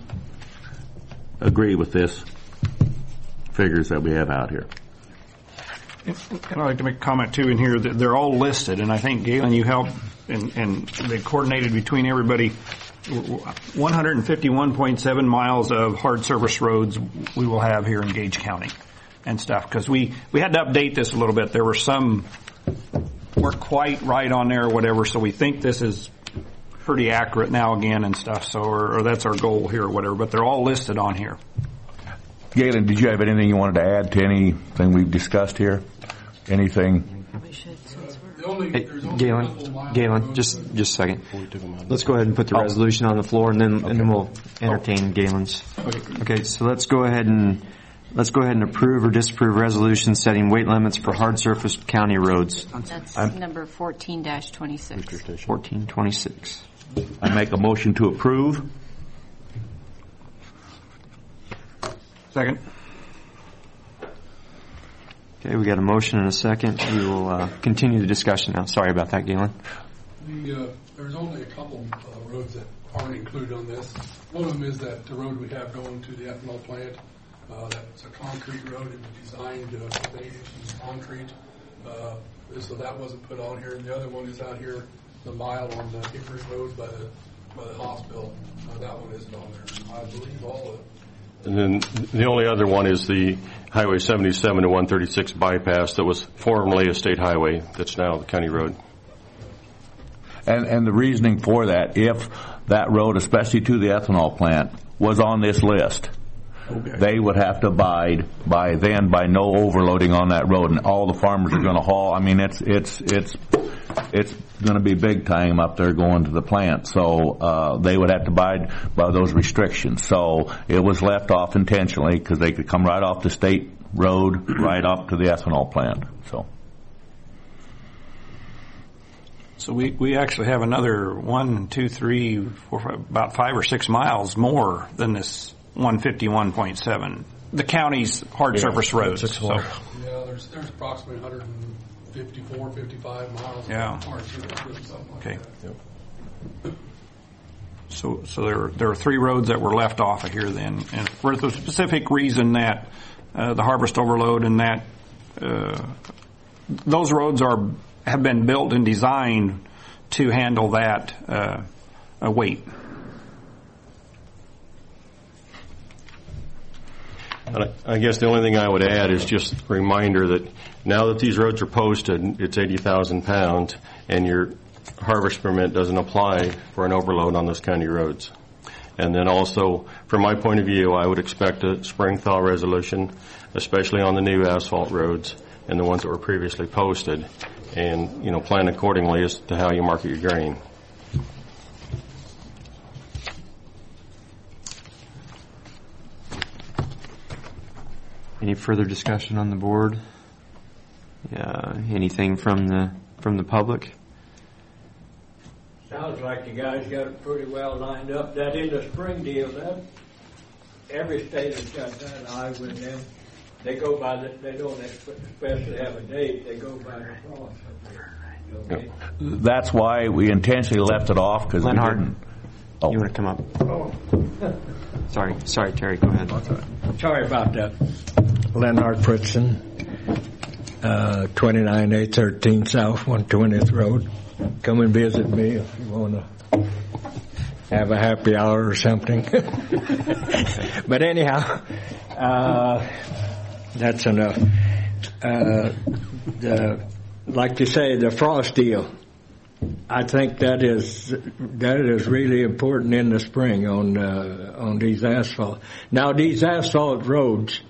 agree with this figures that we have out here. And I'd like to make a comment too in here that they're all listed, and I think Galen, you helped, and, and they coordinated between everybody. one hundred fifty-one point seven miles of hard surface roads we will have here in Gage County and stuff, because we, we had to update this a little bit. There were some weren't quite right on there or whatever, so we think this is pretty accurate now again and stuff, so or, or that's our goal here or whatever, but they're all listed on here. Galen, did you have anything you wanted to add to anything we've discussed here? Anything? Hey, Galen, Galen, just just a second. Let's go ahead and put the resolution on the floor, and then Okay. and then we'll entertain Galen's. Okay, so let's go ahead and let's go ahead and approve or disapprove resolution setting weight limits for hard surface county roads. That's I'm- number fourteen dash twenty-six. fourteen twenty-six. I make a motion to approve. Second. Okay, we got a motion and a second. We will uh, continue the discussion now. Sorry about that, Galen. The, uh, there's only a couple uh, roads that aren't included on this. One of them is that the road we have going to the ethanol plant. Uh, that's a concrete road. It was designed uh, with eight inches concrete. Uh, so that wasn't put on here. And the other one is out here, the mile on the Hickory Road by the by the hospital. Uh, that one isn't on there. I believe all of it. And then the only other one is the Highway seventy-seven to one thirty-six bypass that was formerly a state highway that's now the county road. And, and the reasoning for that, if that road, especially to the ethanol plant, was on this list, okay, they would have to abide by then by no overloading on that road, and all the farmers are going to haul. I mean, it's it's it's it's going to be big time up there going to the plant. So uh, they would have to abide by those restrictions. So it was left off intentionally because they could come right off the state road right up to the ethanol plant. So. So we, we actually have another one, two, three, four, five, about five or six miles more than this one fifty-one point seven. The county's hard yeah, surface roads. So. Yeah, there's there's approximately one fifty-four, fifty-five miles. Yeah. Of hard surface roads, something like okay. that. Yep. So so there there are three roads that were left off of here then, and for the specific reason that uh, the harvest overload and that uh, those roads are. have been built and designed to handle that uh, uh, weight. And I, I guess the only thing I would add is just a reminder that now that these roads are posted, it's eighty thousand pounds, and your harvest permit doesn't apply for an overload on those county roads. And then also, from my point of view, I would expect a spring thaw resolution, especially on the new asphalt roads and the ones that were previously posted, and, you know, plan accordingly as to how you market your grain. Any further discussion on the board? Uh, anything from the from the public? Sounds like you guys got it pretty well lined up. That in the spring deal, that every state has got that. Iowa and them, they go by the. They don't especially have a date. They go by the frost. Okay. That's why we intentionally left it off because we didn't. Oh. You want to come up? Oh. Sorry, sorry, Terry. Go ahead. Sorry about that. Leonard Fritzen, uh, twenty-nine eight thirteen South one twentieth Road. Come and visit me if you want to have a happy hour or something. But anyhow, uh, that's enough. Uh, the, like you say, the frost deal. I think that is that is really important in the spring on uh, on these asphalt. Now these asphalt roads,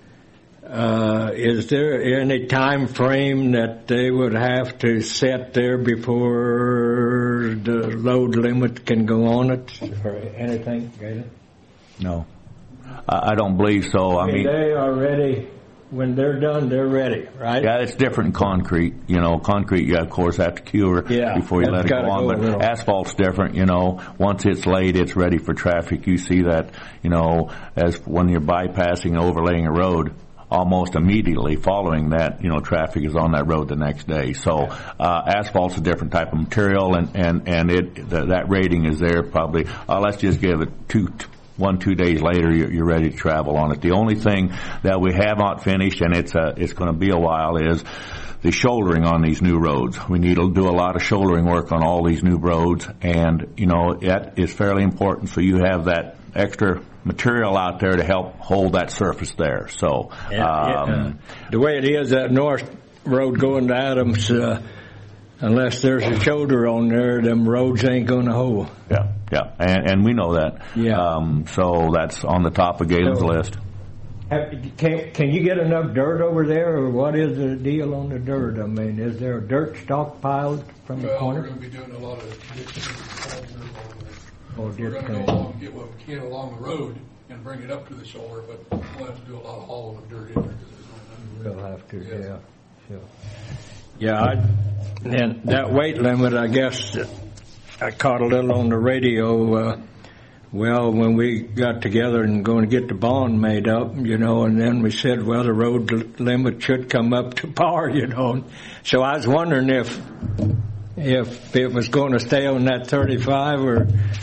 uh, is there any time frame that they would have to set there before the load limit can go on it or anything, Galen? No, I don't believe so. I mean, they are ready. When they're done, they're ready, right? Yeah, it's different in concrete. You know, concrete, you of course have to cure yeah, before you let it go on. Go but asphalt's different. You know, once it's laid, it's ready for traffic. You see that, you know, as when you're bypassing and overlaying a road, almost immediately following that, you know, traffic is on that road the next day. So uh, asphalt's a different type of material, and and and it the, that rating is there probably. Uh, let's just give it two. One, two days later, you're, you're ready to travel on it. The only thing that we have not finished, and it's uh, it's going to be a while, is the shouldering on these new roads. We need to do a lot of shouldering work on all these new roads, and, you know, that is fairly important, so you have that extra material out there to help hold that surface there. So um, yeah, uh, the way it is, that north road going to Adams, uh, unless there's a shoulder on there, them roads ain't going to hold. Yeah, yeah, and, and we know that. Yeah. Um, so that's on the top of Galen's so, list. Have, can, can you get enough dirt over there, or what is the deal on the dirt? I mean, is there a dirt stockpiled from the well, corner? We're going to be doing a lot of ditching and along there. Oh, we're going to go along and get what we can along the road and bring it up to the shoulder, but we'll have to do a lot of hauling of dirt in there. We'll have to, yeah. yeah. Sure. Yeah, I, and that weight limit, I guess, I caught a little on the radio. Uh, well, when we got together and going to get the bond made up, you know, and then we said, well, the road limit should come up to par, you know. So I was wondering if if it was going to stay on that thirty-five or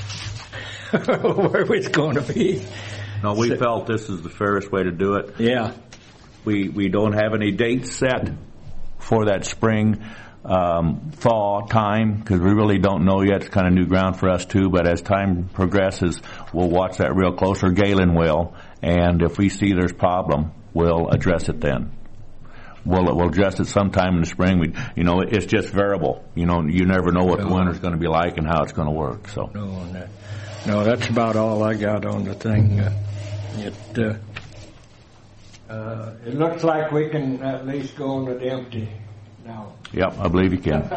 where it was going to be. No, we so, felt this is the fairest way to do it. Yeah. We we don't have any dates set for that spring um, fall time because we really don't know yet. It's kind of new ground for us too. But as time progresses, we'll watch that real close, or Galen will. And if we see there's problem, we'll address it then. We'll we'll address it sometime in the spring. We you know it's just variable. You know you never know what the winter's going to be like and how it's going to work. So no, on that. No, that's about all I got on the thing. Uh, it. Uh, Uh, it looks like we can at least go on it empty now. Yep, I believe you can.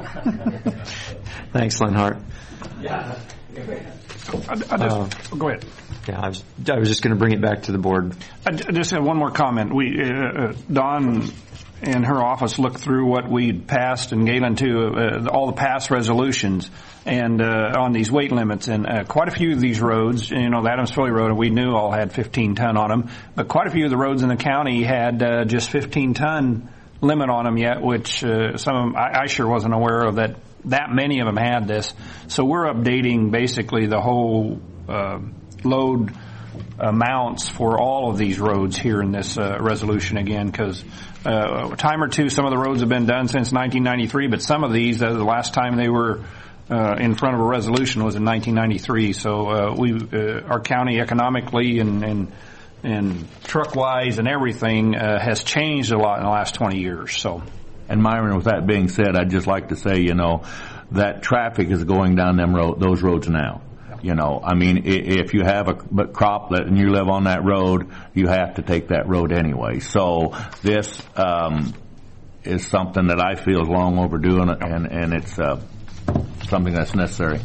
Thanks, Lenhart. Yeah. I, I just, uh, go ahead. Yeah, I was, I was just going to bring it back to the board. I just have one more comment. We, uh, Dawn and her office looked through what we'd passed, and Galen too, uh, all the past resolutions and uh, on these weight limits, and uh, quite a few of these roads, you know, the Adams Foley Road, we knew all had fifteen ton on them, but quite a few of the roads in the county had uh, just fifteen ton limit on them yet, which uh, some of them, I, I sure wasn't aware of that. That many of them had this, so we're updating basically the whole uh, load amounts for all of these roads here in this uh, resolution again, because uh, a time or two, some of the roads have been done since nineteen ninety-three, but some of these, uh, the last time they were uh, in front of a resolution was in nineteen ninety-three. So uh, we, uh, our county economically and and, and truck-wise and everything uh, has changed a lot in the last twenty years. So. And Myron, with that being said, I'd just like to say, you know, that traffic is going down them road, those roads now. You know, I mean, if you have a croplet and you live on that road, you have to take that road anyway. So this um, is something that I feel is long overdue, and and, and it's uh, something that's necessary.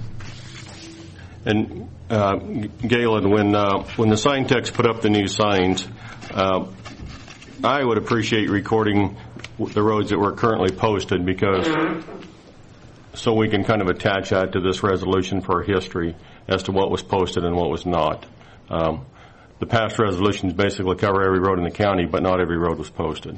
And uh, Galen, when uh, when the sign techs put up the new signs, uh, I would appreciate recording the roads that were currently posted, because so we can kind of attach that to this resolution for history as to what was posted and what was not. Um, the past resolutions basically cover every road in the county, but not every road was posted.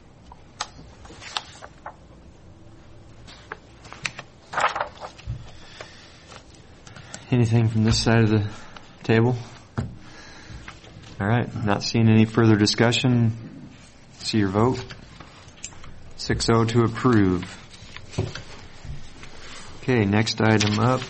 Anything from this side of the table? All right, not seeing any further discussion. See your vote. six oh to approve. Okay, next item up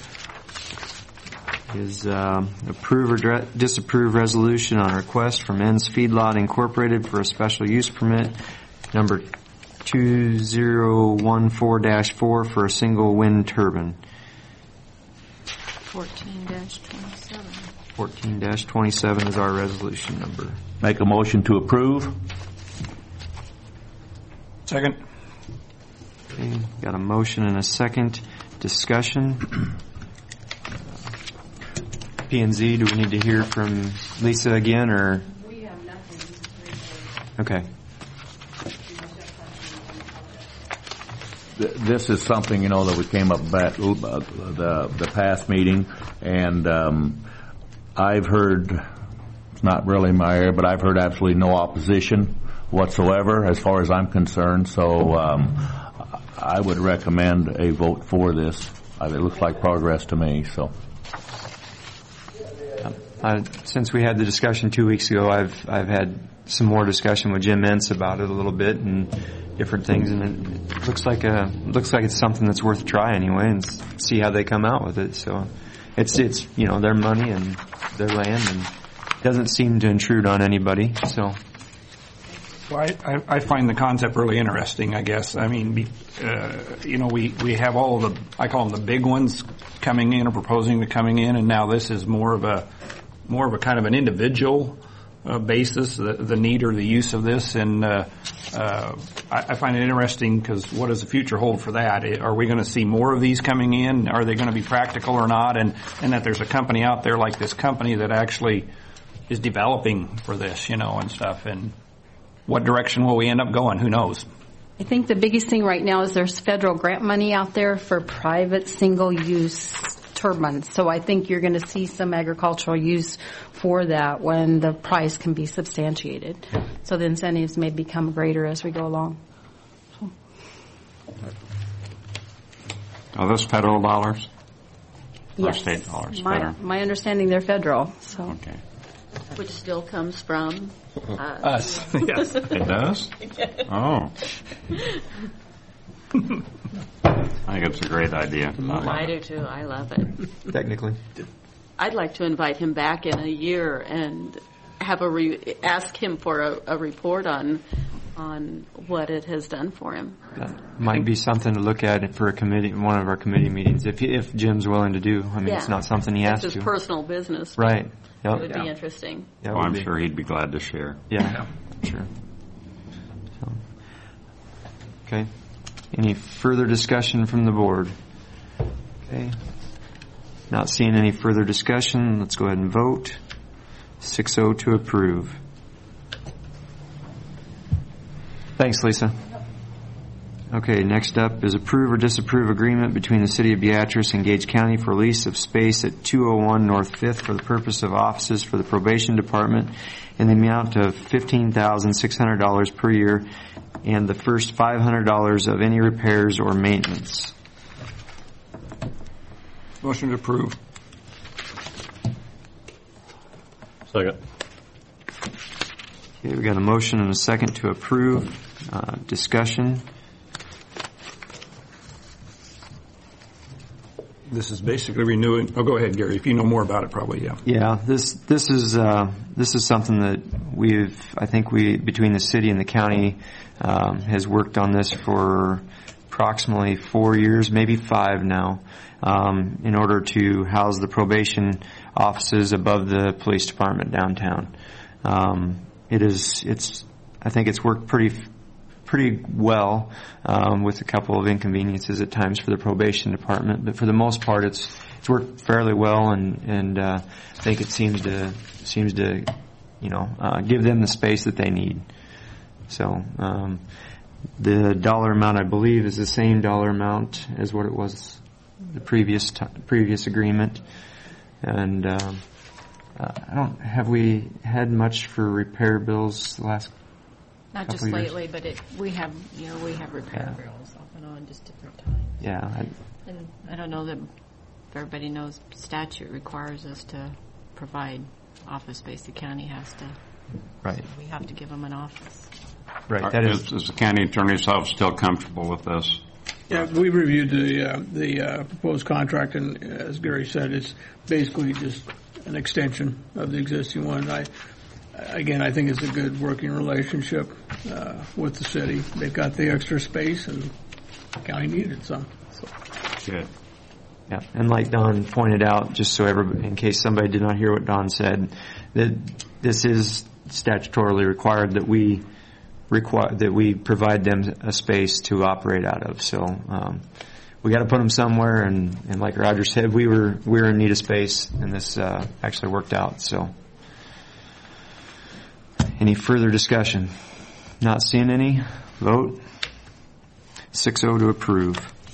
is um, approve or dra- disapprove resolution on request from Ends Feedlot Incorporated for a special use permit number two zero one four dash four for a single wind turbine. fourteen dash twenty-seven. fourteen dash twenty-seven is our resolution number. Make a motion to approve. Second. Okay, got a motion and a second. Discussion. P and Z, do we need to hear from Lisa again, or? We have nothing. Okay. This is something, you know, that we came up back the the past meeting, and um, I've heard, it's not really my area, but I've heard absolutely no opposition whatsoever as far as I'm concerned. So um, I would recommend a vote for this. It looks like progress to me. So. Uh, since we had the discussion two weeks ago, I've I've had some more discussion with Jim Entz about it a little bit and different things, and it looks like a looks like it's something that's worth a try anyway, and see how they come out with it. So it's it's you know their money and their land, and doesn't seem to intrude on anybody. So. Well, I, I find the concept really interesting, I guess. I mean, uh, you know, we, we have all the, I call them the big ones coming in or proposing to coming in, and now this is more of a, more of a kind of an individual uh, basis, the, the need or the use of this. And uh, uh, I, I find it interesting because what does the future hold for that? Are we going to see more of these coming in? Are they going to be practical or not? And, and that there's a company out there like this company that actually is developing for this, you know, and stuff. And what direction will we end up going? Who knows? I think the biggest thing right now is there's federal grant money out there for private single-use turbines. So I think you're going to see some agricultural use for that when the price can be substantiated. So the incentives may become greater as we go along. Are those federal dollars? Or Yes. state dollars? My, Federal. my understanding, they're federal. So. Okay. Which still comes from uh, Us. Yes. It does? Oh. I think it's a great idea. I do too. I love it. Technically. I'd like to invite him back in a year and have a re- ask him for a, a report on on what it has done for him. That might be something to look at for a committee, one of our committee meetings, if if Jim's willing to do. I mean, Yeah. it's not something he has It's his to. personal business. Right. Yep. It would be interesting. Yeah, it Oh, would I'm be. sure he'd be glad to share. Yeah, sure. So, okay. Any further discussion from the board? Okay. Not seeing any further discussion, let's go ahead and vote. six oh to approve. Thanks, Lisa. Okay, next up is approve or disapprove agreement between the City of Beatrice and Gage County for lease of space at two oh one North Fifth for the purpose of offices for the probation department in the amount of fifteen thousand six hundred dollars per year and the first five hundred dollars of any repairs or maintenance. Motion to approve. Second. Okay, we got a motion and a second to approve. Uh, discussion. This is basically renewing, oh, go ahead, Gary, if you know more about it, probably, yeah. Yeah, this this is uh, this is something that we've I think we between the city and the county um, has worked on this for approximately four years, maybe five now, um, in order to house the probation offices above the police department downtown. Um, it is it's I think it's worked pretty pretty well, um, with a couple of inconveniences at times for the probation department, but for the most part, it's it's worked fairly well, and and uh, I think it seems to seems to you know uh, give them the space that they need. So um, the dollar amount, I believe, is the same dollar amount as what it was the previous t- previous agreement, and um, uh, I don't have we had much for repair bills the last. Not just couple years? lately, but it, we have, you know, we have repair Yeah. bills off and on, just different times. Yeah, I, And I don't know that if everybody knows statute requires us to provide office space. The county has to. right, We have to give them an office. right. That is Is, is the county attorney's office still comfortable with this? Yeah, we reviewed the uh, the uh, proposed contract, and as Gary said, it's basically just an extension of the existing one. I, again, I think it's a good working relationship uh, with the city. They've got the extra space, and the county needed some. So. Good. Yeah, and like Don pointed out, just so everybody, in case somebody did not hear what Don said, that this is statutorily required that we require that we provide them a space to operate out of. So um, we got to put them somewhere, and, and like Roger said, we were we were in need of space, and this uh, actually worked out. So, any further discussion? Not seeing any. Vote. six oh to approve.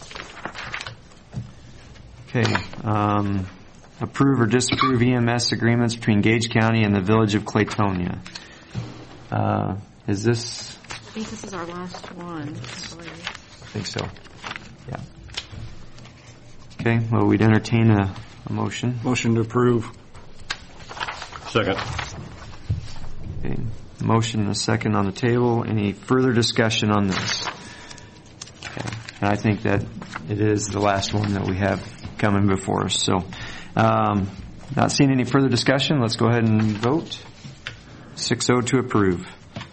Okay. Um, approve or disapprove E M S agreements between Gage County and the Village of Claytonia. Uh, is this? I think this is our last one. I believe. I think so. Yeah. Okay. Well, we'd entertain a, a motion. Motion to approve. Second. Okay. Motion and a second on the table. Any further discussion on this? Okay. And I think that it is the last one that we have coming before us. So, um, not seeing any further discussion, let's go ahead and vote. six oh to approve.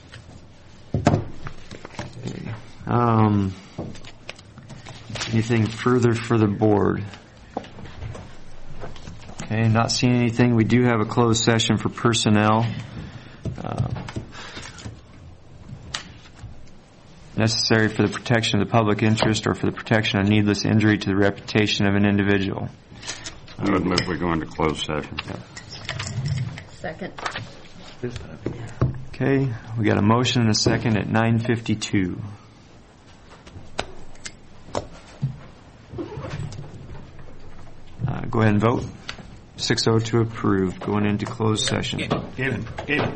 Okay. Um, anything further for the board? Okay, not seeing anything. We do have a closed session for personnel. Uh, necessary for the protection of the public interest or for the protection of needless injury to the reputation of an individual. I would move we go into closed session. Second. Okay, we got a motion and a second at nine fifty-two. Uh, Go ahead and vote. six oh to approve. Going into closed session. Galen, Galen.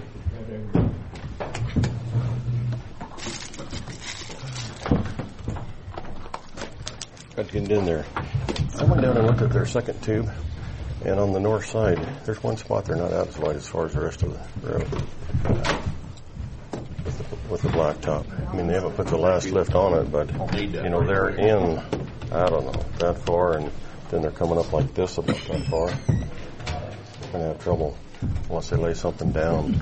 Got to get in there. I went down and looked at their second tube, and on the north side, there's one spot they're not out as wide as far as the rest of the road with the, with the blacktop. I mean, they haven't put the last lift on it, but, you know, they're in, I don't know, that far, and then they're coming up like this about that far. They're going to have trouble unless they lay something down.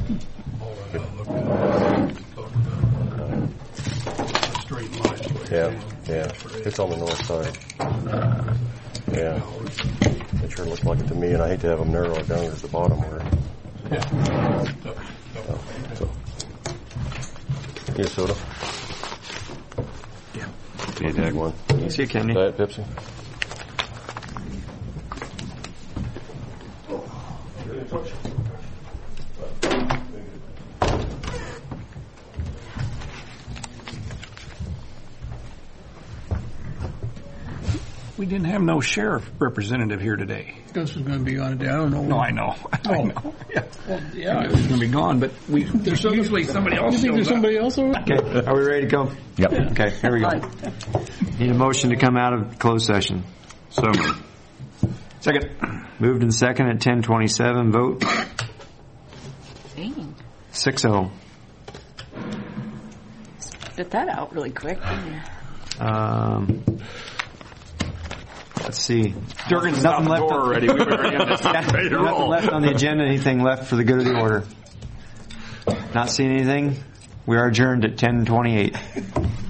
Straight line. Yeah, yeah. It's on the north side. Yeah. It sure looked like it to me, and I hate to have them narrow it down at the bottom where. Yeah. Oh, so. Need a soda? Yeah. Need to take one. See you, Kenny. Diet Pepsi? We didn't have no sheriff representative here today. Gus was going to be on it. I don't know. No, I know. I know. Yeah, Well, yeah. He was going to be gone, but we there's usually somebody else. You think there's shows up. somebody else over? Okay, are we ready to go? Yep. Okay, here we go. Need a motion to come out of closed session. So moved. Second. Moved and second at ten twenty-seven. Vote Dang. six oh. Spit that out really quick, didn't you? Um, let's see. Durgan's out Nothing the left door on- already. We better end this. Ready to Nothing roll. left on the agenda. Anything left for the good of the order? Not seeing anything. We are adjourned at ten twenty-eight.